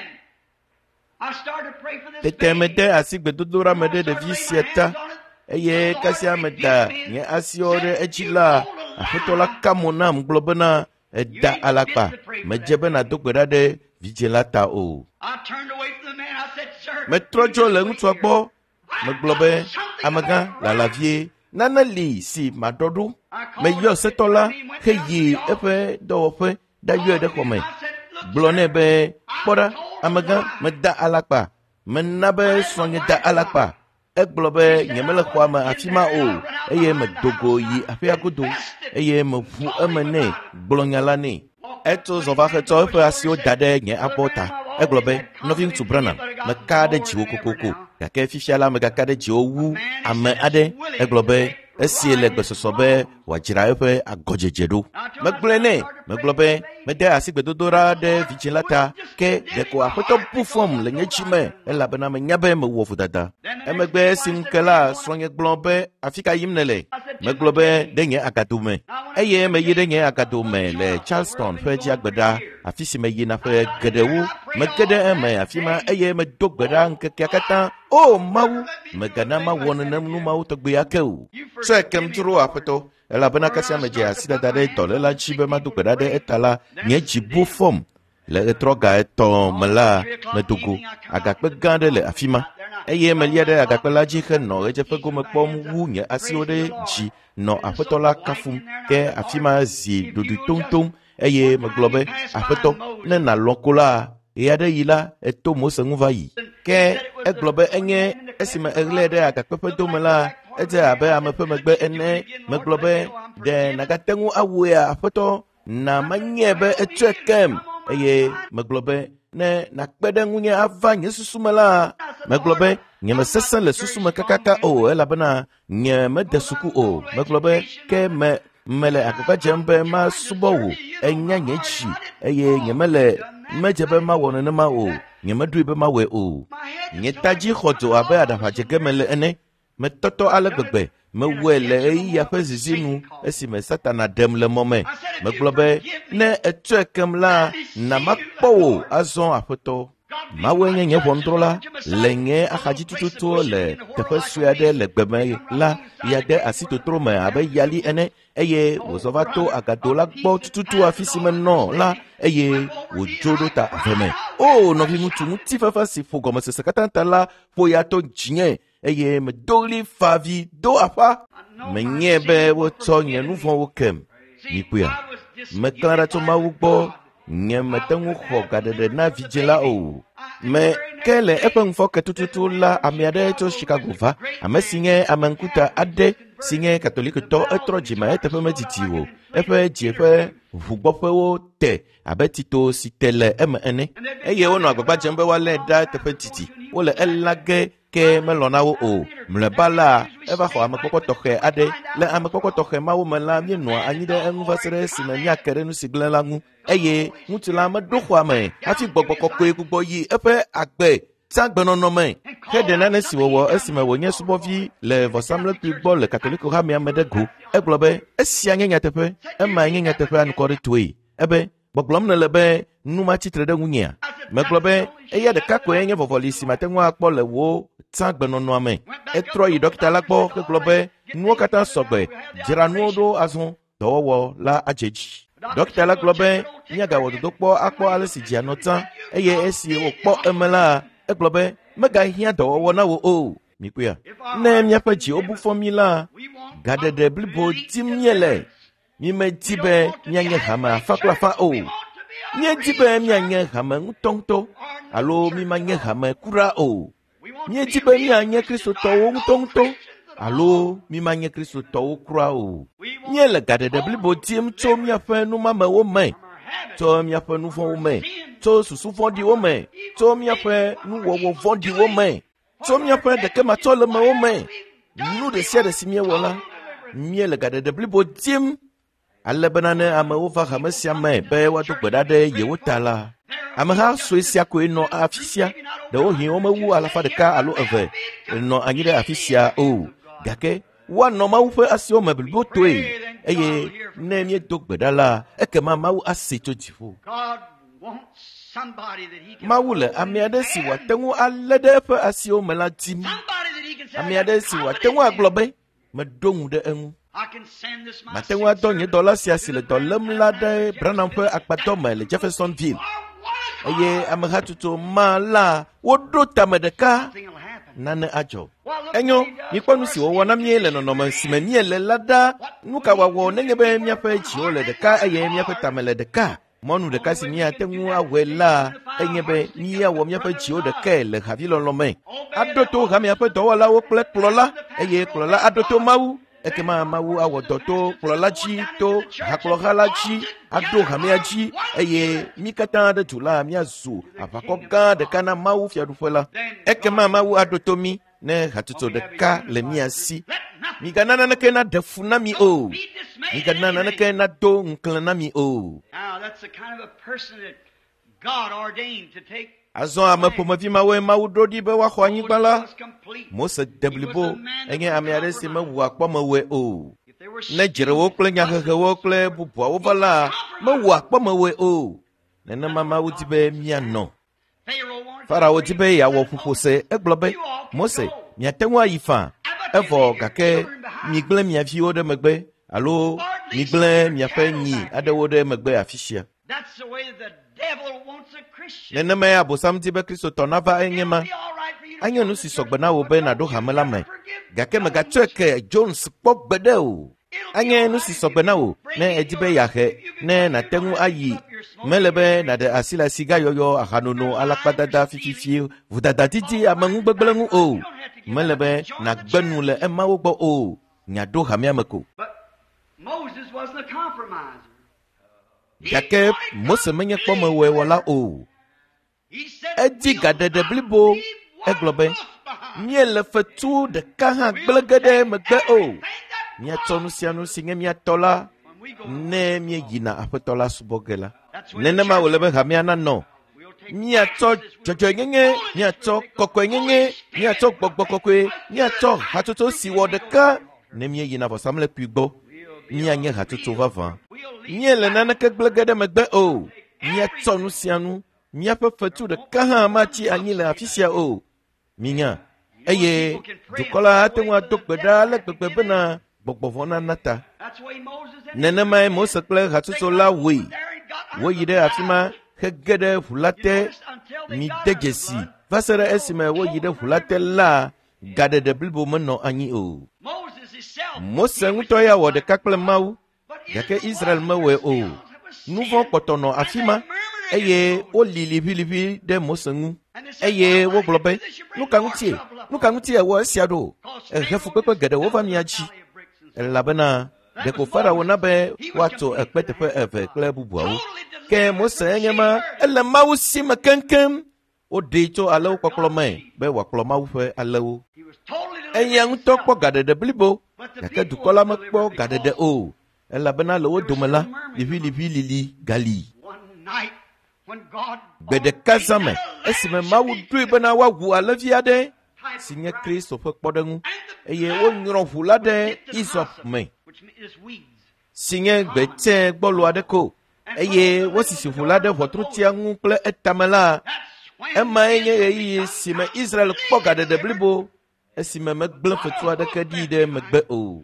Tete mede asi gbedodoɖa me ɖe ɖevi sia ta, eye kasia meda nye asiwo ɖe edzi la, Aƒetɔ la ka mo nam gblɔ bena eda alakpa, medze bena do gbe ɖa ɖe vidze la ta o. Metrɔ dzo le ŋutsua gbɔ, megblɔ be amegã lalavie, nane li si maɖɔ ɖo. Meyɔ setɔ la heyi eƒe dɔwɔƒe ɖayɔe ɖe xɔ me. Gblɔ nɛ be kpɔɖa amegã meda alakpa, mena be srɔ̃nye da alakpa. Egblɔ be nyemele xɔa me afi ma o, eye medogo yi aƒea godo, eye meʋu eme nɛ, gblɔ nya la nɛ. Etso zɔ va hetsɔ eƒe asiwo da ɖe nye abɔ ta. Egblɔ be nɔvi ŋutsu Branham, meka ɖe dziwò kokoko, gake fifia la megaka ɖe dziwò wu ame aɖe. Egblɔ be esi le gbesɔsɔ be wòadzra eƒe agɔdzedze ɖo. Megblɔe nɛ, megblɔ be mede asi gbedodoɖa ɖe vidze la ta, ke ɖeko Aƒetɔ bu fɔm le nye dzi me, elabena menya be mewɔ vodada. Emegbe esi ŋke la, srɔ̃nye gblɔ be afi ka yim nele. Megblɔ be ɖe nye agado me, eye meyi ɖe nye agado me le Charleston ƒe dziagbeɖa, afi si meyina ƒe geɖewo. Mege ɖe eme afi ma, eye medo gbe ɖa ŋkekea katã. O Mawu, megana mawɔ nenem nu mawo tɔgbe ake o. Tsɔe kem dzro Aƒetɔ, elabena kasia medze asi dada ɖe dɔléla dzi be mado gbe ɖa ɖe eta la, nye dzi bu fɔm. Le ɣetrɔ ga 3 me la, medogo agakpe gã ɖe le afi ma. Eye melia ɖe agakpe la dzi henɔ ɣedzeƒe gome kpɔm wu nye asiwo ɖe dzi, nɔ Aƒetɔ la kafum, ke afi ma zi ɖoɖoe toŋtoŋ. Eye megblɔ be Aƒetɔ, ne nàlɔ̃ ko la, ɣe aɖe yi la, eto Mose ŋu va yi. Ke egblɔ be enye esime eɣlẽ ɖe agakpe ƒe dome la, edze abe ame ƒe megbe ene. Megblɔ be ɖe nàgate ŋu awɔea Aƒetɔ, na manye be etsɔe kem. Eye megblɔ be ne nakpede ŋunye ava nye susume la megblɔ be nye me sesẽ le susume kakaka o elabena nye mede suku o megblɔ be ke mele agbagba dzem be masubɔ wò enya nye dzi eye nye medze be mawɔ nenema o nye meɖoe be mawɔe o nye tadzi xɔ dzo abe aɖaʋadzege mele ene metɔtɔ ale gbegbe mewɔe le ɣeyiɣia ƒe zizinu esime Satana ɖem le mɔ me megblɔ be ne etsɔe kem la na makpɔ wò azɔ aƒetɔ Mawoe nye nye ʋɔnudrɔ̃la le nye axadzi tututu le teƒe sue aɖe le gbeme la ya de asi totro me abe yali ene eye wòzɔ va to agado la gbɔ tututu afi si menɔ la eye wòdzo ɖo ta ave me. O nɔvi ŋutsu ŋutifefe si ƒo gɔmesese katã la ƒo ya to dzinye eye medo ɣli fa avi do aƒa menye be wotsɔ nye nu vɔ̃wo kem mikpuia meklã ɖe tso Mawu gbɔ nye mete ŋu xɔ gaɖeɖe na vidzĩ la o me ke le eƒe ŋufɔke tututu la ame aɖe tso Chicago va ame si nye ame ŋkuta aɖe si nye katolikitɔ etrɔ dzime eteƒe medidi o eƒe dzi ƒe ʋugbɔƒewo te abe tito si te le eme ene eye wonɔ agbagba dzem be woalé ɖa teƒe didi wole ela ge ke melɔ na wo o mlɔeba la eva xɔ amekpɔkpɔ tɔxɛ aɖe le amekpɔkpɔ tɔxɛ mawo me la míenɔa anyi ɖe eŋu va se ɖe esime míake ɖe nu si gblẽ la ŋu eye ŋutsu la meɖo xɔa me hafi gbɔgbɔ kɔkɔe gbugbɔ yi eƒe agbe tsagbenɔnɔ me ke ɖe nane si wòwɔ esime wònye subɔvi le vɔsamlekpui gbɔ le katoliko hamia me ɖe go egblɔ be esia nye nyateƒe ema nye nyateƒe anukɔ ɖe toe ebe gbɔgblɔm nele be nu matsitre ɖe ŋunyea megblɔ be eya ɖeka koe nye vɔvɔli si mate ŋu akpɔ le wo tsagbenɔnɔa me etrɔ yi dɔkita la gbɔ egblɔ be nuwo katã sɔgbe dzra nuwo ɖo azɔ dɔwɔwɔ la adze dzi dɔkita la gblɔ be míagawɔ dodokpɔ akpɔ ale si dzia nɔ tsã eye esi wòkpɔ eme la egblɔ be megahiã dɔwɔwɔ na wo o mikpuia ne míaƒe dziwo bu fɔ mí la gaɖeɖe blibo dim míele mímedi be míanye hame afa kple afa o míedi be míanye hame ŋutɔŋutɔ alo mímanye hame kura o míedi be míanye kristotɔwo ŋutɔŋutɔ alo mímanye kristotɔwo kura o míele gaɖeɖe blibo dim tso míaƒe numamewo me tso míaƒe nu vɔ̃wo me tso susu vɔ̃ɖiwo me tso míaƒe nuwɔwɔ vɔ̃ɖiwo me tso míaƒe ɖekematsɔlemewo me nu ɖe sia ɖe si míewɔ la míele gaɖeɖe blibo dim ale bena ne amewo va hame sia me be woado gbe ɖa ɖe yewo ta la ameha sue sia koe nɔ afi sia ɖewo hi womewu 100 alo 2 nɔ anyi ɖe afi sia o gake woanɔ Mawu ƒe asiwo me blibo toe eye ne míedo gbe ɖa la ekema Mawu asi tso dziƒo Mawu le ame aɖe si wòate ŋu alé ɖe eƒe asiwo me la dim ame aɖe si wòate ŋu agblɔ be meɖo ŋu ɖe eŋu mate ŋu adɔ nye dɔla sia si le dɔ lém la ɖe Branham ƒe agbadɔ me le Jeffersonville eye amehatsotso ma la woɖo tame ɖeka nane adzɔ enyo mikpɔ nu si wɔwɔ na mie le nɔnɔme si me míele la ɖa nu ka wɔwɔ nenye be míaƒe dziwo le ɖeka eye míaƒe tame le ɖeka mɔnu ɖeka si míate ŋu awɔe la enye be míawɔ míaƒe dziwo ɖekae le havilɔlɔ me aɖo to ha míaƒe dɔwɔlawo kple kplɔla eye kplɔla aɖo to Mawu ekema Mawu awɔ dɔ to kplɔla dzi to hakplɔha la dzi aɖo hamea dzi eye mí katã ɖe du la míazu aʋakɔ gã ɖeka na Mawu fiaɖuƒe la ekema Mawu aɖo to mí ne hatsotso ɖeka le mía si migana naneke naɖe fu na mi o migana naneke nado ŋuklẽ na mi o azɔ ame ƒomevi mawoe Mawu ɖo ɖi be woaxɔ anyigba la Mose de blibo enye ame aɖe si mewu akpɔmewoe o ne dzrewo kple nyahehewo kple bubuawo va la mewu akpɔmewoe o nenema Mawu di be míanɔ Farao di be yeawɔ ƒuƒose egblɔ be Mose miate ŋu ayi faa evɔ gake migblẽ mia viwo ɖe megbe alo migblẽ miaƒe nyi aɖewo ɖe megbe afi sia nenemae abosam di be kristotɔ nava enye ma anye nu si sɔgbe na wo be naɖo hame la me gake megatsɔe ke Jones kpɔ gbe ɖe o anye nu si sɔgbe na wo ne edi be yahe ne nate ŋu ayi mele be naɖe asi le asigayɔyɔ ahanono alakpadada fififi vodada didi amenugbegblẽ ŋu o mele be nagbe nu le emawo gbɔ o nyaɖo hamea me ko gake Mose menye kpɔmewɔe wɔla o edi gadede blibo eglobe mie le fetu ɖeka hã gblege ɖe megbe o miatsɔ nu sia nu si nye miatɔ ne mie yina aƒetɔ la subɔge la nenema wòle be hamia nanɔ miatsɔ dzɔdzɔenyenye miatsɔ kɔkɔenyenye miatsɔ gbɔgbɔ kɔkɔe miatsɔ hatsotso si wɔ ɖeka ne mie yina vɔsamlekpui gbɔ mianye hatsotso vavã mie le naneke gblege ɖe megbe o miatsɔ nu sia nu miaƒe fetu ɖeka hã matsi anyi le afi sia o minya eye dukɔ la ate ŋu ado gbe ɖa ale gbegbe bena gbɔgbɔ vɔ nana ta nenemae Mose kple hatsotso la woyi ɖe afi ma hege ɖe ʋu la te mi de dzesi va se ɖe esime woyi ɖe ʋu la te la gaɖeɖe blibo menɔ anyi o Mose ŋutɔ ya wɔ ɖeka kple Mawu gake Israel mewɔe o nu vɔ̃ kpɔtɔ nɔ afi ma eye woli liʋĩliʋĩ ɖe Mose ŋu eye wogblɔ be nu ka ŋutie wɔ esia ɖo ehe fukpekpe geɖewo va mia dzi elabena ɖeko Farao na be woatso ekpe teƒe eve kple bubuawo ke Mose enye ma ele Mawu si me keŋkeŋ woɖee tso alewo kpɔkplɔ me be wòakplɔ Mawu ƒe alewo eya ŋutɔ kpɔ gaɖeɖe blibo gake dukɔ la mekpɔ gaɖeɖe o elabena le wo dome la liʋĩliʋĩ lili gali gbe ɖeka zã me esime Mawu ɖoe bena woawu alẽvi aɖe si nye Kristo ƒe kpɔɖeŋu eye wonyrɔ ʋu la ɖe Izɔp me si nye gbetsɛ gbɔlo aɖe ko eye wosisi ʋu la ɖe ʋɔtrutia ŋu kple etame la emae nye ɣeyiɣi si me Israel kpɔ gaɖeɖe blibo esime megblẽ fetu aɖeke ɖi ɖe megbe o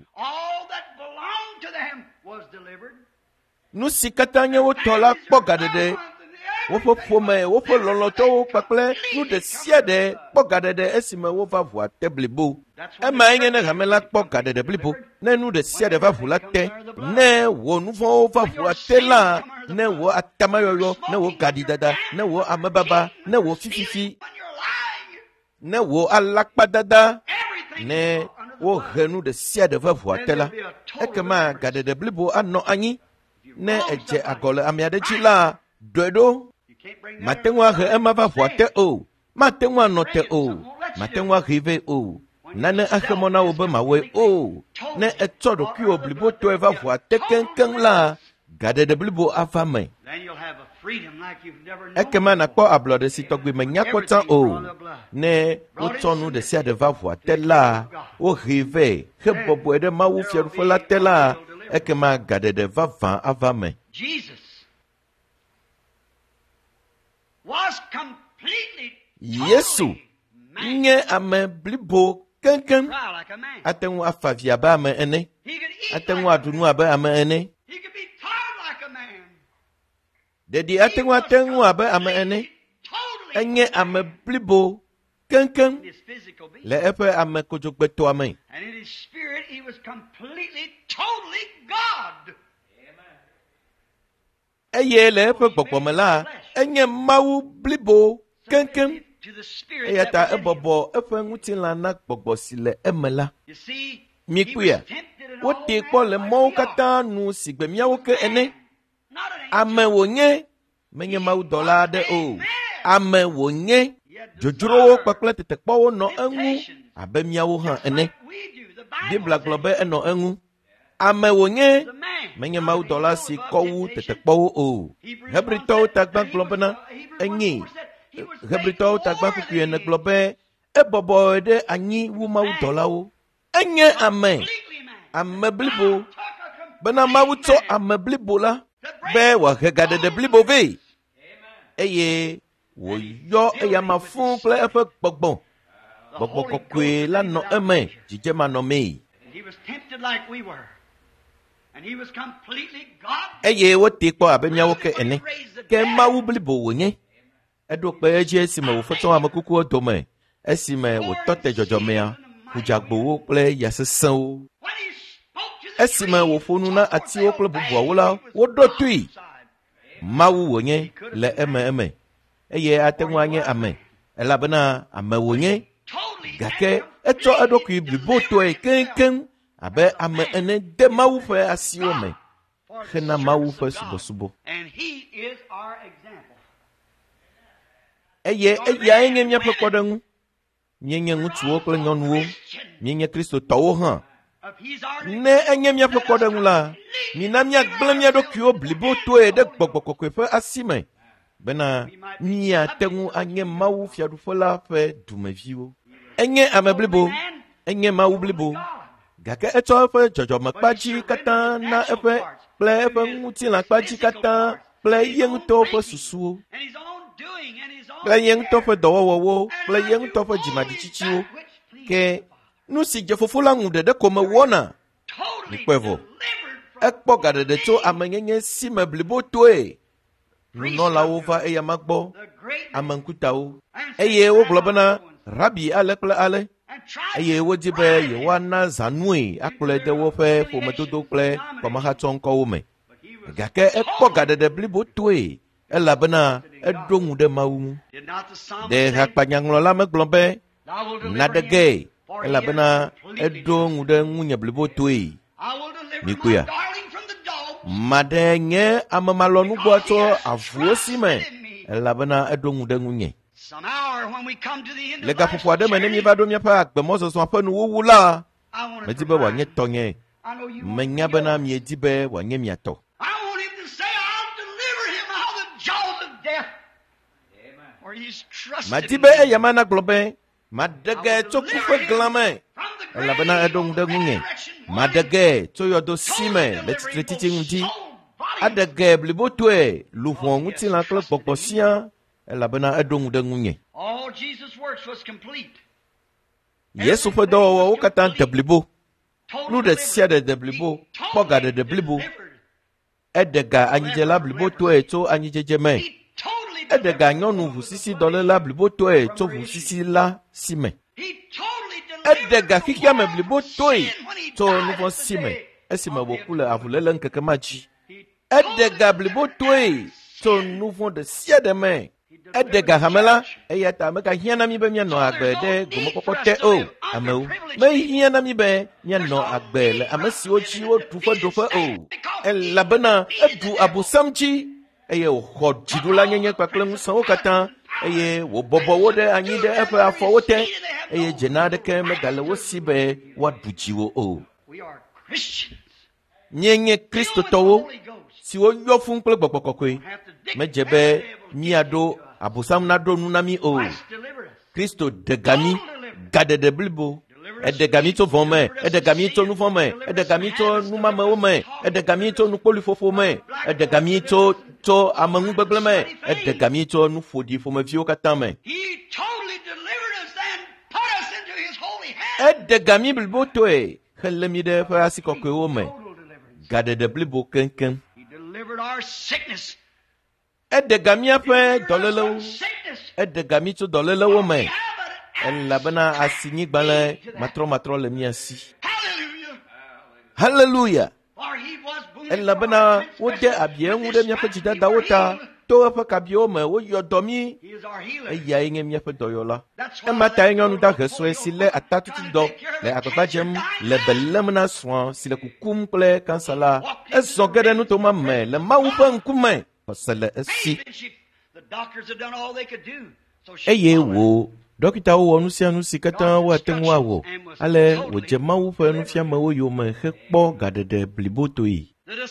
nu si katã nye wotɔ la kpɔ gaɖeɖe woƒe ƒome woƒe lɔlɔtɔwo kpakple nu ɖe sia ɖe kpɔ gaɖeɖe esime wova ʋua te blibo emae nye ne hame la kpɔ gaɖeɖe blibo ne nu ɖe sia ɖe va ʋu la te ne wò nu vɔ̃wo va ʋua te la ne wò atamayɔyɔ ne wò gaɖidada ne wò amebaba ne wò fififi ne wò alakpadada ne wohe nu ɖe sia ɖe va ʋua te la ekema gaɖeɖe blibo anɔ anyi ne edze agɔ le ame aɖe dzi la ɖɔe ɖo mate ŋu ahe ema va ʋua te o mate ŋu anɔ te o mate ŋu ahee vɛ o nane axe mɔ na wo be mawɔe o ne etsɔ ɖokuiwò blibo tɔe va ʋua te keŋkeŋ la gaɖeɖe blibo ava me ekema nakpɔ ablɔɖe si tɔgbi menya kpɔtsã o ne wotsɔ nu ɖe sia ɖe va ʋua te la wohee vɛ hebɔbɔe ɖe Mawu fiaɖuƒe la te la ekema gaɖeɖe vavã ava me Yesu nye ame blibo keŋkeŋ ate ŋu afa avi abe ame ene ate ŋu aɖu nu abe ame ene ɖeɖi ate ŋu abe ame ene enye ame blibo keŋkeŋ le eƒe ame kodzogbetɔa me eye le eƒe gbɔgbɔ me la enye Mawu blibo keŋkeŋ eya ta ebɔbɔ eƒe ŋutilã na gbɔgbɔ si le eme la mikpuia wotee kpɔ le mɔwo katã nu si gbe míawo ke ene ame wònye menye Mawu dɔla aɖe o ame wònye dzodzrowo kpakple tetekpɔwo nɔ eŋu abe míawo hã ene Biblia gblɔ be enɔ eŋu ame wònye menye Mawu dɔla si kɔwu tetekpɔwo o Hebritɔwo tagba gblɔ bena enye Hebritɔwo tagba kukui ene gblɔ be ebɔbɔ ɖe anyi wu Mawu dɔlawo enye ame blibo bena Mawu tsɔ ame blibo la be wòahe gaɖeɖe blibo vɛ eye wòyɔ eyama fũu kple eƒe gbɔgbɔ kɔkɔe la nɔ eme dzidzemanɔmee eye wotee kpɔ abe míawo ke ene ke Mawu blibo wònye eɖo kpe edzi esime wòfɔtsɔ ame kukuwo dome esime wòtɔ te dzɔdzɔmea ʋudzagbowo kple ya sesẽwo esime wòƒo nu na atiwo kple bubuawo la woɖo toe Mawu wònye le eme eye ate ŋu anye ame elabena ame wònye gake etsɔ eɖokui blibo tɔe keŋkeŋ abe ame ene de Mawu ƒe asiwo me hena Mawu ƒe subɔsubɔ eye eya nye miaƒe kpɔɖeŋu. Mienye ŋutsuwo kple nyɔnuwo, mienye kristotɔwo hã. Ne enye miaƒe kpɔɖeŋu la, mina miagblẽ mia ɖokuiwo blibo toe ɖe Gbɔgbɔ Kɔkɔe ƒe asi me, bena miate ŋu anye Mawu fiaɖuƒe la ƒe dumeviwo. Enye ame blibo, enye Mawu blibo, gake etsɔ eƒe dzɔdzɔmekpadzi katã na eƒe kple eƒe ŋutilãkpadzi katã kple ye ŋutɔ ƒe susuwo, kple ye ŋutɔ ƒe dɔwɔwɔwo, kple ye ŋutɔ ƒe dzimaɖitsitsiwo, ke nu si dze Fofo la ŋu ɖeɖe ko me wɔna. Mikpɔe vɔ. Ekpɔ gaɖeɖe tso amenyenye si me blibo toe. Nunɔlawo va eya ma gbɔ, ame ŋkutawo, eye wogblɔ bena Rabi ale kple ale, eye wodi be yewoana zanue akplɔe de woƒe ƒomedodo kple kɔmehatsɔŋkɔwo me. Gake ekpɔ gaɖeɖe blibo toe, elabena eɖo ŋu ɖe Mawu ŋu. Ɖe hakpanyaŋlɔla megblɔ be naɖe ge, elabena eɖo ŋu ɖe ŋunye blibo toe. Mikoe maɖe nye ame malɔnugbɔ tso avuwo si me, elabena eɖo ŋu ɖe ŋunye. Le gaƒoƒo aɖe me ne mieva ɖo miaƒe agbemɔzɔzɔ ƒe nuwuwu la, medi be wòanye tɔnye. Menya bena miedi be wòanye miatɔ. Madi be eya ma nagblɔ be maɖe ge tso kuƒe glã me, elabena eɖo ŋu ɖe ŋunye. Maɖe ge tso yɔdo si me le tsitretiti ŋuti. Aɖe ge blibo toe luʋɔ ŋutilã kple gbɔgbɔ sia, elabena eɖo ŋu ɖe ŋunye. Yesu ƒe dɔwɔwɔwo katã de blibo. Nu ɖe sia ɖe de blibo, kpɔ gaɖeɖe blibo. Eɖe ga anyidzela blibo toe tso anyidzedze me. Eɖe ga nyɔnu ʋusisi dɔléla blibo toe tso ʋusisi la si me. Eɖe ga xixia me blibo toe tso nuvɔ si me, esime wòku le avuléle ŋkeke ma dzi. Eɖe ga blibo toe tso nuvɔ ɖe sia ɖe me. Eɖe ga hame la, eya ta megahiã na mi be mianɔ agbe ɖe gomekpɔkpɔ te o. Amewo mehiã na mi be mianɔ agbe le ame siwo dzi woɖu ƒe ɖoƒe o, elabena eɖu Abosam dzi, eye wòxɔ dziɖulanyenye kpakple ŋusẽwo katã, eye wòbɔbɔ wo ɖe anyi ɖe eƒe afɔwo te, eye dzena aɖeke megale wo si be woaɖu dziwo o. Mienye kristotɔwo siwo yɔ fũu kple Gbɔgbɔ Kɔkɔe. Medze be miaɖo Abosam naɖo nu na mi o. Kristo de ga mi gaɖeɖe blibo. Eɖe ga mi tso vɔ me, eɖe ga mi tso nuvɔ me, eɖe ga mi tso numamewo me, eɖe ga mi tso nukpoluƒoƒo me, eɖe ga mi tso ameŋugbegblẽ me, eɖe ga mi tso nuƒoɖi ƒomeviwo katã me. Eɖe ga mi blibo toe helé mi ɖe eƒe asi kɔkɔewo me. Gaɖeɖe blibo keŋkeŋ. Eɖe ga miaƒe dɔlélewo. Eɖe ga mi tso dɔlélewo me, elabena asinyigbalẽ matrɔmatrɔ le mia si. Haleluya! Elabena wode abia ŋu ɖe miaƒe dzidadawo ta, to eƒe kabiawo me woyɔ dɔ mi, eyae nye miaƒe dɔyɔla. Ema tae nyɔnu dahe sue si lé atatutudɔ le agbagba dzem le be lém na srɔ̃a si le kukum kple kansa la, ezɔ ge ɖe nutoma me le Mawu ƒe ŋkume, xɔse le esi. Eye wo dɔkitawo wɔ nu sia nu si katã woate ŋu awɔ, ale wòdze Mawu ƒe nufiamewo yome hekpɔ gaɖeɖe blibo toe.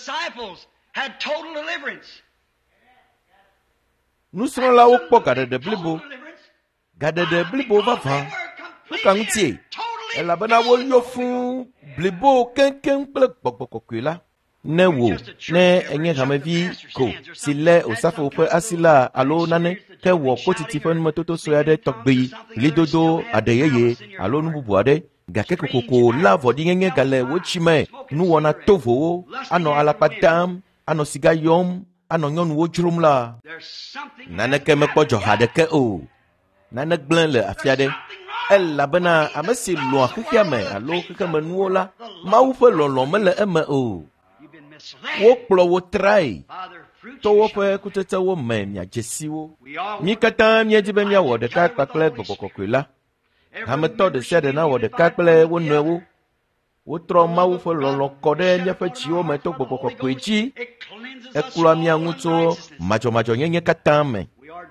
Nusrɔ̃lawo kpɔ gaɖeɖe blibo. Gaɖeɖe blibo vavã. Nu ka ŋutie? Elabena woyɔ fũu blibo keŋkeŋ kple Gbɔgbɔ Kɔkɔe la. Ne enye hamevi ko si lé Osafo ƒe asi la alo nane, ke wɔ kpotiti ƒe numetoto sue aɖe tɔgbi, ɣlidodo aɖe yeye alo nu bubu aɖe, gake kokoko la vɔɖinyenye gale wo tsi me, nuwɔna tovowo, anɔ alakpa dam, anɔ siga yɔm, anɔ nyɔnuwo dzrom la, naneke mekpɔ dzɔha ɖeke o. Nane gblẽ le afi aɖe, elabena ame si lɔ̃a xexea me alo xexeme nuwo la, Mawu ƒe lɔlɔ̃ mele eme o. Wokplɔ wo trae to woƒe kutsetsewo me miadze si wo. Mi katã miedi be miawɔ ɖeka kpakple Gbɔgbɔ Kɔkɔe la. Hametɔ ɖe sia ɖe nawɔ ɖeka kple wo nɔewo. Wotrɔ Mawu ƒe lɔlɔ̃ kɔ ɖe miaƒe tsiwo me to Gbɔgbɔ Kɔkɔe dzi. Ekplɔa mia ŋu tso madzɔmadzɔnyenye katã me.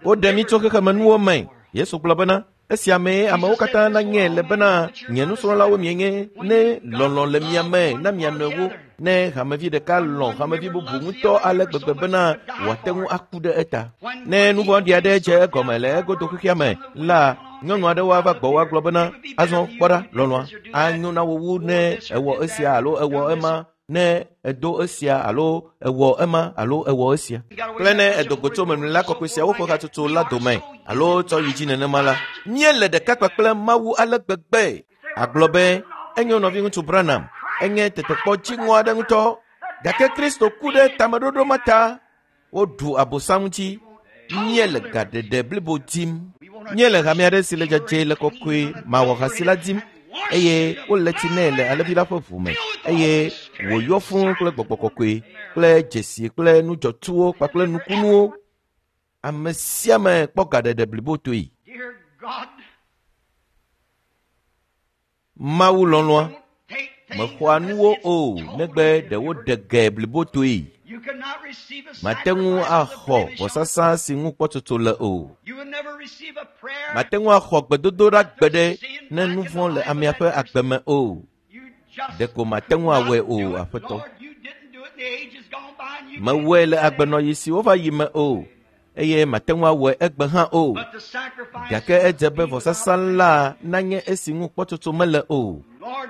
O demi tso ke me nuwo me. Yesu kplɔ bena esia me amewo katã na nye le bena nye nusrɔ̃lawo mienye ne lɔlɔ̃ le mia me na mia nɔewo ne hamevi ɖeka lɔ̃ hamevi bubu ŋutɔ ale gbegbe bena wòate ŋu aku ɖe eta. Ne nu vɔ̃ɖi aɖe dze egɔme le egodo xexea me la nyɔnu aɖewo ava gbɔ woagblɔ bena azɔ kpɔ ɖa lɔlɔ̃a anyo na wo wu ne ewɔ esia alo ewɔ ema ne edo esia alo ewɔ ema alo ewɔ esia. Kple ne edogotso memla kɔkɔe sia woƒe hatsotso la dome alo tsɔ yi dzi nenema la, míele ɖeka kpakple Mawu ale gbegbe. Agblɔ be enyo nɔvi ŋutsu Branham, enye tetekpɔ dziŋɔ aɖe ŋutɔ, gake Kristo ku ɖe tameɖoɖo ma ta, woɖu abosam ŋuti, míele gaɖeɖe blibo dim, míele hame aɖe si le dzadze le kɔkɔe mawɔ hasi la dim, eye wole tsi nɛ le alevi la ƒe ʋu me, eye wòyɔ fũu kple gbɔgbɔ kɔkɔe kple dzesi kple nudzɔtuwo kpakple nukunuwo. Ame sia me kpɔ gaɖeɖe blibo toe. Mawu lɔlɔ̃a mexɔa nuwo o negbe ɖewo ɖe ge blibo toe. Mate ŋu axɔ vɔsasa si ŋu kpɔtsotso le o. Mate ŋu axɔ gbedodoɖa gbe ɖe ne nu vɔ̃ le amea ƒe agbe me o. Ɖeko mate ŋu awɔe o aƒetɔ. Mewɔe le agbenɔyi siwo va yi me o, eye mate ŋu awɔe egbe hã o. Gake edze be vɔsasa la nanye esi ŋu kpɔtsotso mele o.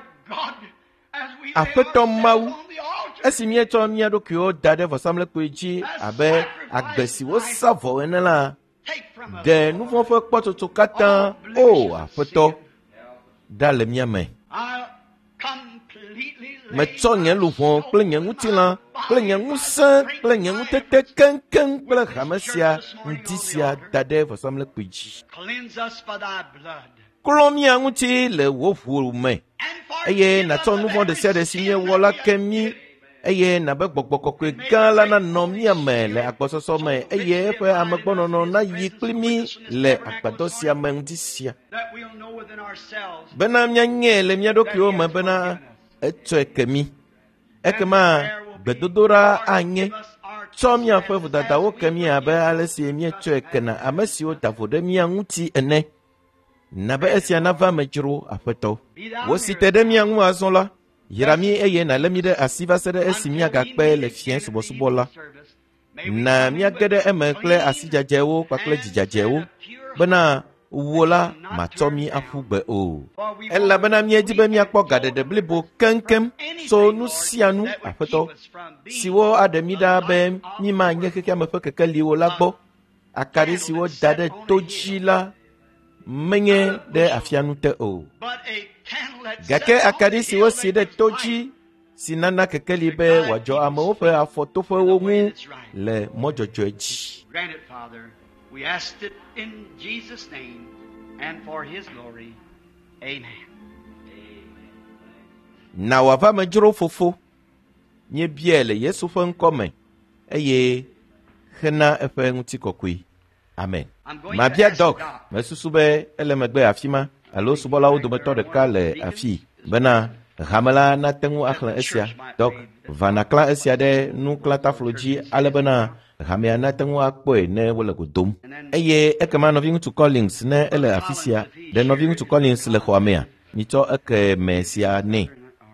Aƒetɔ Mawu, esi míetsɔ mía ɖokuiwo da ɖe vɔsamlekpui dzi abe agbe si wosa vɔ ene la, ɖe nu vɔ̃ ƒe kpɔtsotso katã o Aƒetɔ da le mía me. Metsɔ nye luʋɔ kple nye ŋutilã kple nye ŋusẽ kple nye ŋutete keŋkeŋ kple hame sia ŋdi sia da ɖe vɔsamlekpui dzi. Klɔ mía ŋuti le wò ʋu me, eye nàtsɔ nu vɔ̃ ɖe sia ɖe si míewɔ la ke mí, eye nàbe gbɔgbɔ kɔkɔe gã la nanɔ mía me le agbɔsɔsɔ me, eye eƒe amegbɔnɔnɔ nayi kpli mí le agbadɔ sia me ŋdi sia. Bena míanye le mía ɖokuiwo me bena etsɔe ke mí. Ekema gbedodoɖa anye tsɔ míaƒe vodadawo ke mí abe ale si míetsɔe kena ame siwo da vo ɖe mía ŋuti ene. Nabe esia nava me dzro Aƒetɔ. Wò si te ɖe mía ŋu azɔ la, yra mí eye nàlé mí ɖe asi va se ɖe esi míagakpe le fia subɔsubɔ la. Na míage ɖe eme kple asi dzadzewo kpakple dzidzadzewo, bena wo la matsɔ mí aƒu gbe o. Elabena míedi be míakpɔ gaɖeɖe blibo keŋkeŋ tso nu sia nu Aƒetɔ, siwo aɖe mí ɖa be mímanye xexea me ƒe kekeliwo la gbɔ. Akaɖi siwo da ɖe to dzi la menye ɖe afia nu te o. Gake akaɖi siwo si ɖe to dzi si nana kekeli be wòadzɔ amewo ƒe afɔtoƒewo ŋu le mɔdzɔdzɔe dzi. We asked it in Jesus' name and for His glory. Amen. Na wava me dzro fofo, nye bia le Yesu ƒe ŋkɔ me, eye hena eƒe ŋutikɔkɔe. Amen. Mabia dɔk, mesusu be ele megbe afi ma, alo subɔlawo dometɔ ɖeka le afi, bena hame la nate ŋu axlẽ esia. Dɔk, va naklã esia ɖe nuklãtaflo dzi ale bena hamea nate ŋu akpɔe ne wole godom. Eye ekema nɔvi ŋutsu Collins ne ele afi sia, ɖe nɔvi ŋutsu Collins le xɔa mea, mitsɔ eke me sia nɛ.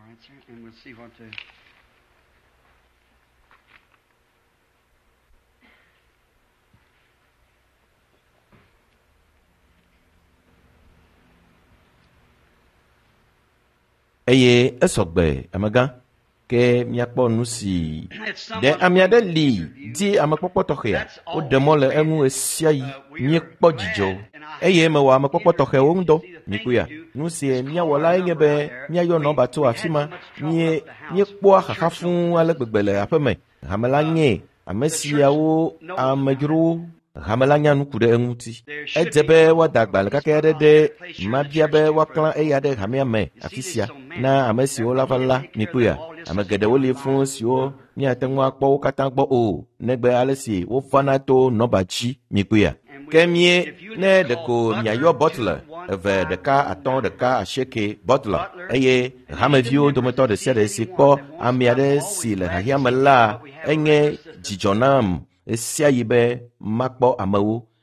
Eye esɔgbe amegã ke miakpɔ nu si ɖe ame aɖe li di amekpɔkpɔ tɔxɛa, woɖe mɔ le eŋu esia yi, miekpɔ dzidzɔ, eye mewɔ amekpɔkpɔ tɔxɛwo ŋu dɔ, mikuya. Nu si miawɔ la nye be miayɔ nɔba tso afi ma, miekpɔa xaxa fũu ale gbegbe le aƒe me. Hame la nye ame siawo amedzrowo, hame la nya nuku ɖe eŋuti. Edze be woada agbalẽ kakɛ aɖe ɖe mabia be woaklã eya ɖe hamea me afi sia na ame siwo la va la, mikuya. Ame geɖewo li fũu siwo míate ŋu akpɔ wo katã gbɔ o, negbe ale si wovana to nɔba dzi, mikuya. Ke mie ne ɖeko miayɔ Butler, eve ɖeka atɔ̃ ɖeka asieke Butler, eye hameviwo dometɔ ɖe sia ɖe si kpɔ ame aɖe si le xexea me la, enye dzidzɔ nam esia yi be makpɔ amewo,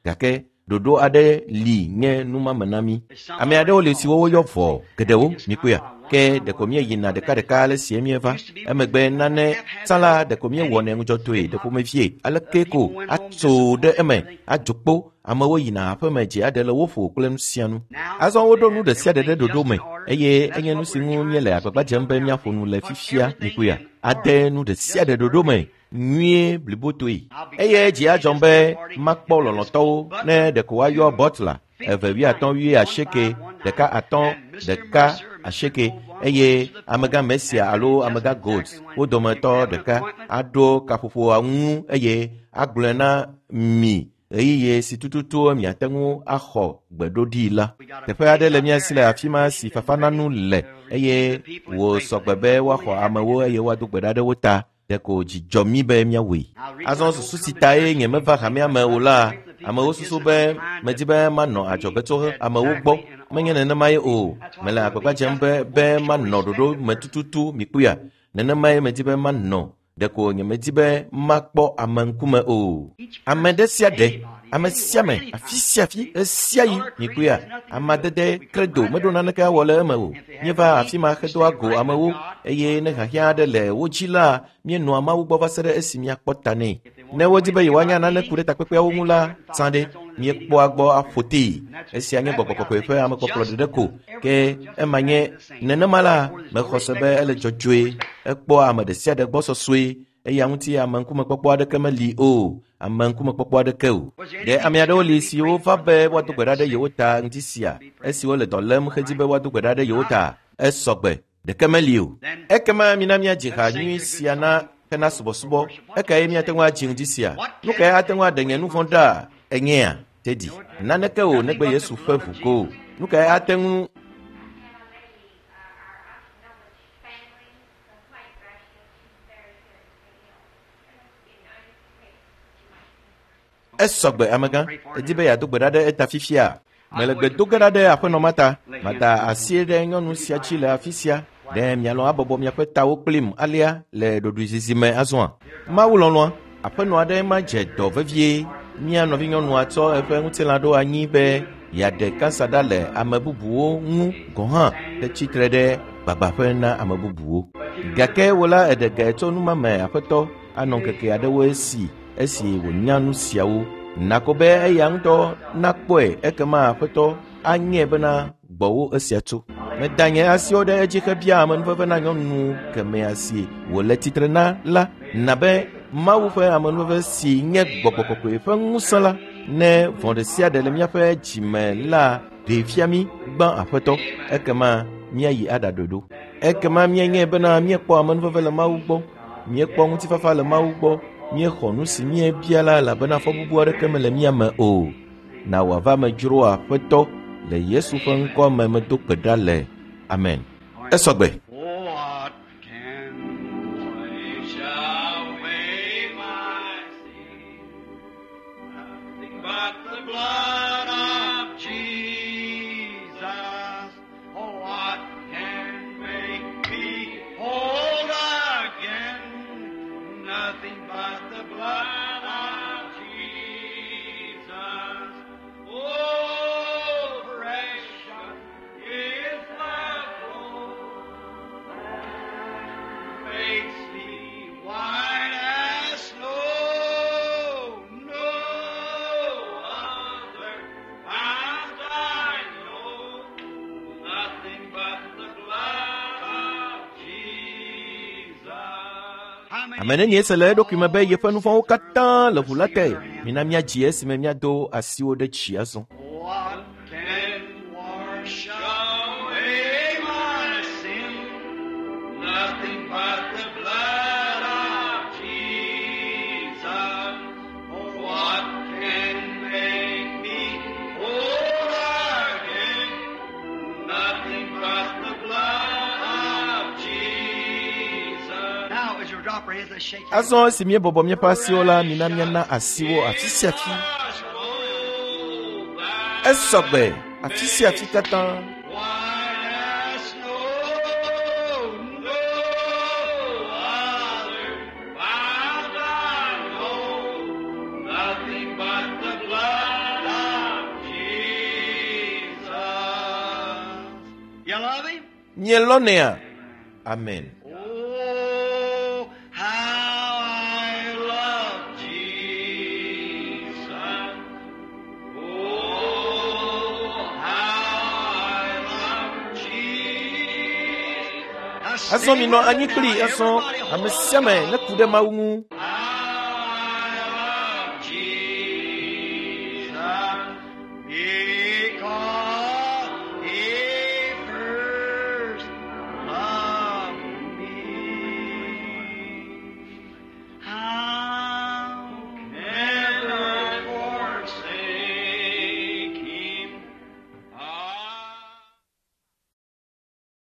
gake dodo ade li nye numamenami ame adewo le siwo yo vo gedewo mikuya ke de komie yina de ka le siemieva emegbe nane sala de komie wone ngjotoe de komefie ale keko atso de eme ajokpo amewo yina ape meje ade le wofo klem sianu azon wodo nu de sia de dodo me eye enye nu singu nye le agbagba jembe miafo nu le fifia mikuya ade nu de sia de dodo me nuye blibotoi eye ji ajombe makpo loloto ne de ko ayo butler evewi aton wi asheke de ka aton de ka asheke eye amega mesia alo amega gold odometo de ka ado kafofo anu eye aglena mi eye sitututu mi atengu aho gbedodi la tefe ade le mi sile afima si fafana nu le eye wo sogbebe wa ho amewo eye wa dugbedade wota deko jijomi be miawe azon susu sitae nye meva hamia me ola amewo susu be medibe mano ajobeto amewo gbo menye nene mai o mele agbagba jembe be mano dodo metututu mikuya nene mai medibe mano deko nye medibe makpo amankume o amedesia de amesiame afisiafi esiayi mikuya amadede credo medona naka wole emewo nyeva afima kedo ago amewo eye ne hahia de le wojila mienu amawu gbo vasere esimia kpotane ne wojibe yiwanya na ne kure takpepe awumula sande mi kpo agbo afoti esia nye gbogbo efe amekoplo dedeko ke emanye nenemala me khosebe ele jojwe ekpo amedesia de gbo soswe eye amuti amankume kpokpo ade kemeli o amankume kpokpo ade ke o de amiado li si o fa be watu gbedade yota ntisia esi o le dolem khedibe watu gbedade yota esogbe de kemeli o ekema minamia jiha nyi siana kana subosubo ekaye mi atenwa jingdisia nuka ya atenwa denye nu fonda enyea tedi naneke o negbe Yesu fefuko nuka ya atenwu esogbe amega edibe ya dugbedade etafifia melegbe dugbedade apono mata asiede nyonu siachi le afisia de mialo abobo miapeta wo klim alia le doduzizime azwa mawulonwa apeno ade ma je do vevie mia no vinyonu ato efe ngutelado anyi be ya de kansada le amebubuo ngu gohan de chitrede baba fena amebubuo gake wala edege to numa me apeto anonkeke adewo esi wonyanu siawo nakobe eyangto nakpoe ekema apeto anye bena gbowo esiatu medanye asio de ejike bia manveve na nyonu keme asi wole titrena la nabe mawufe amanveve si nye gbogbogbogbo efe ngusala ne vondesia de lemia fe jime la de fiami ban apeto ekema miayi adadodo ekema mienye bena miekpo amanveve le mawugbo miekpo ngutifafa le mawugbo mie khonu si mie biala la bena fobubu are kemele mia me o na wava me juro apeto le Yesu fe nko me do peda le amen esogbe amene ni esele document be ye fanu fon katan le vulate mina mia GS me mia do asiwo de chiaso aso simie bobo mie pasiola minamia na asiwo afisiafi esogbe afisiafi katan nothing but the blood nye lonea. Amen. Oh, how I love Jesus. Oh, how I love Jesus. Aso mi no anyikli aso amesiame na kude maungu. How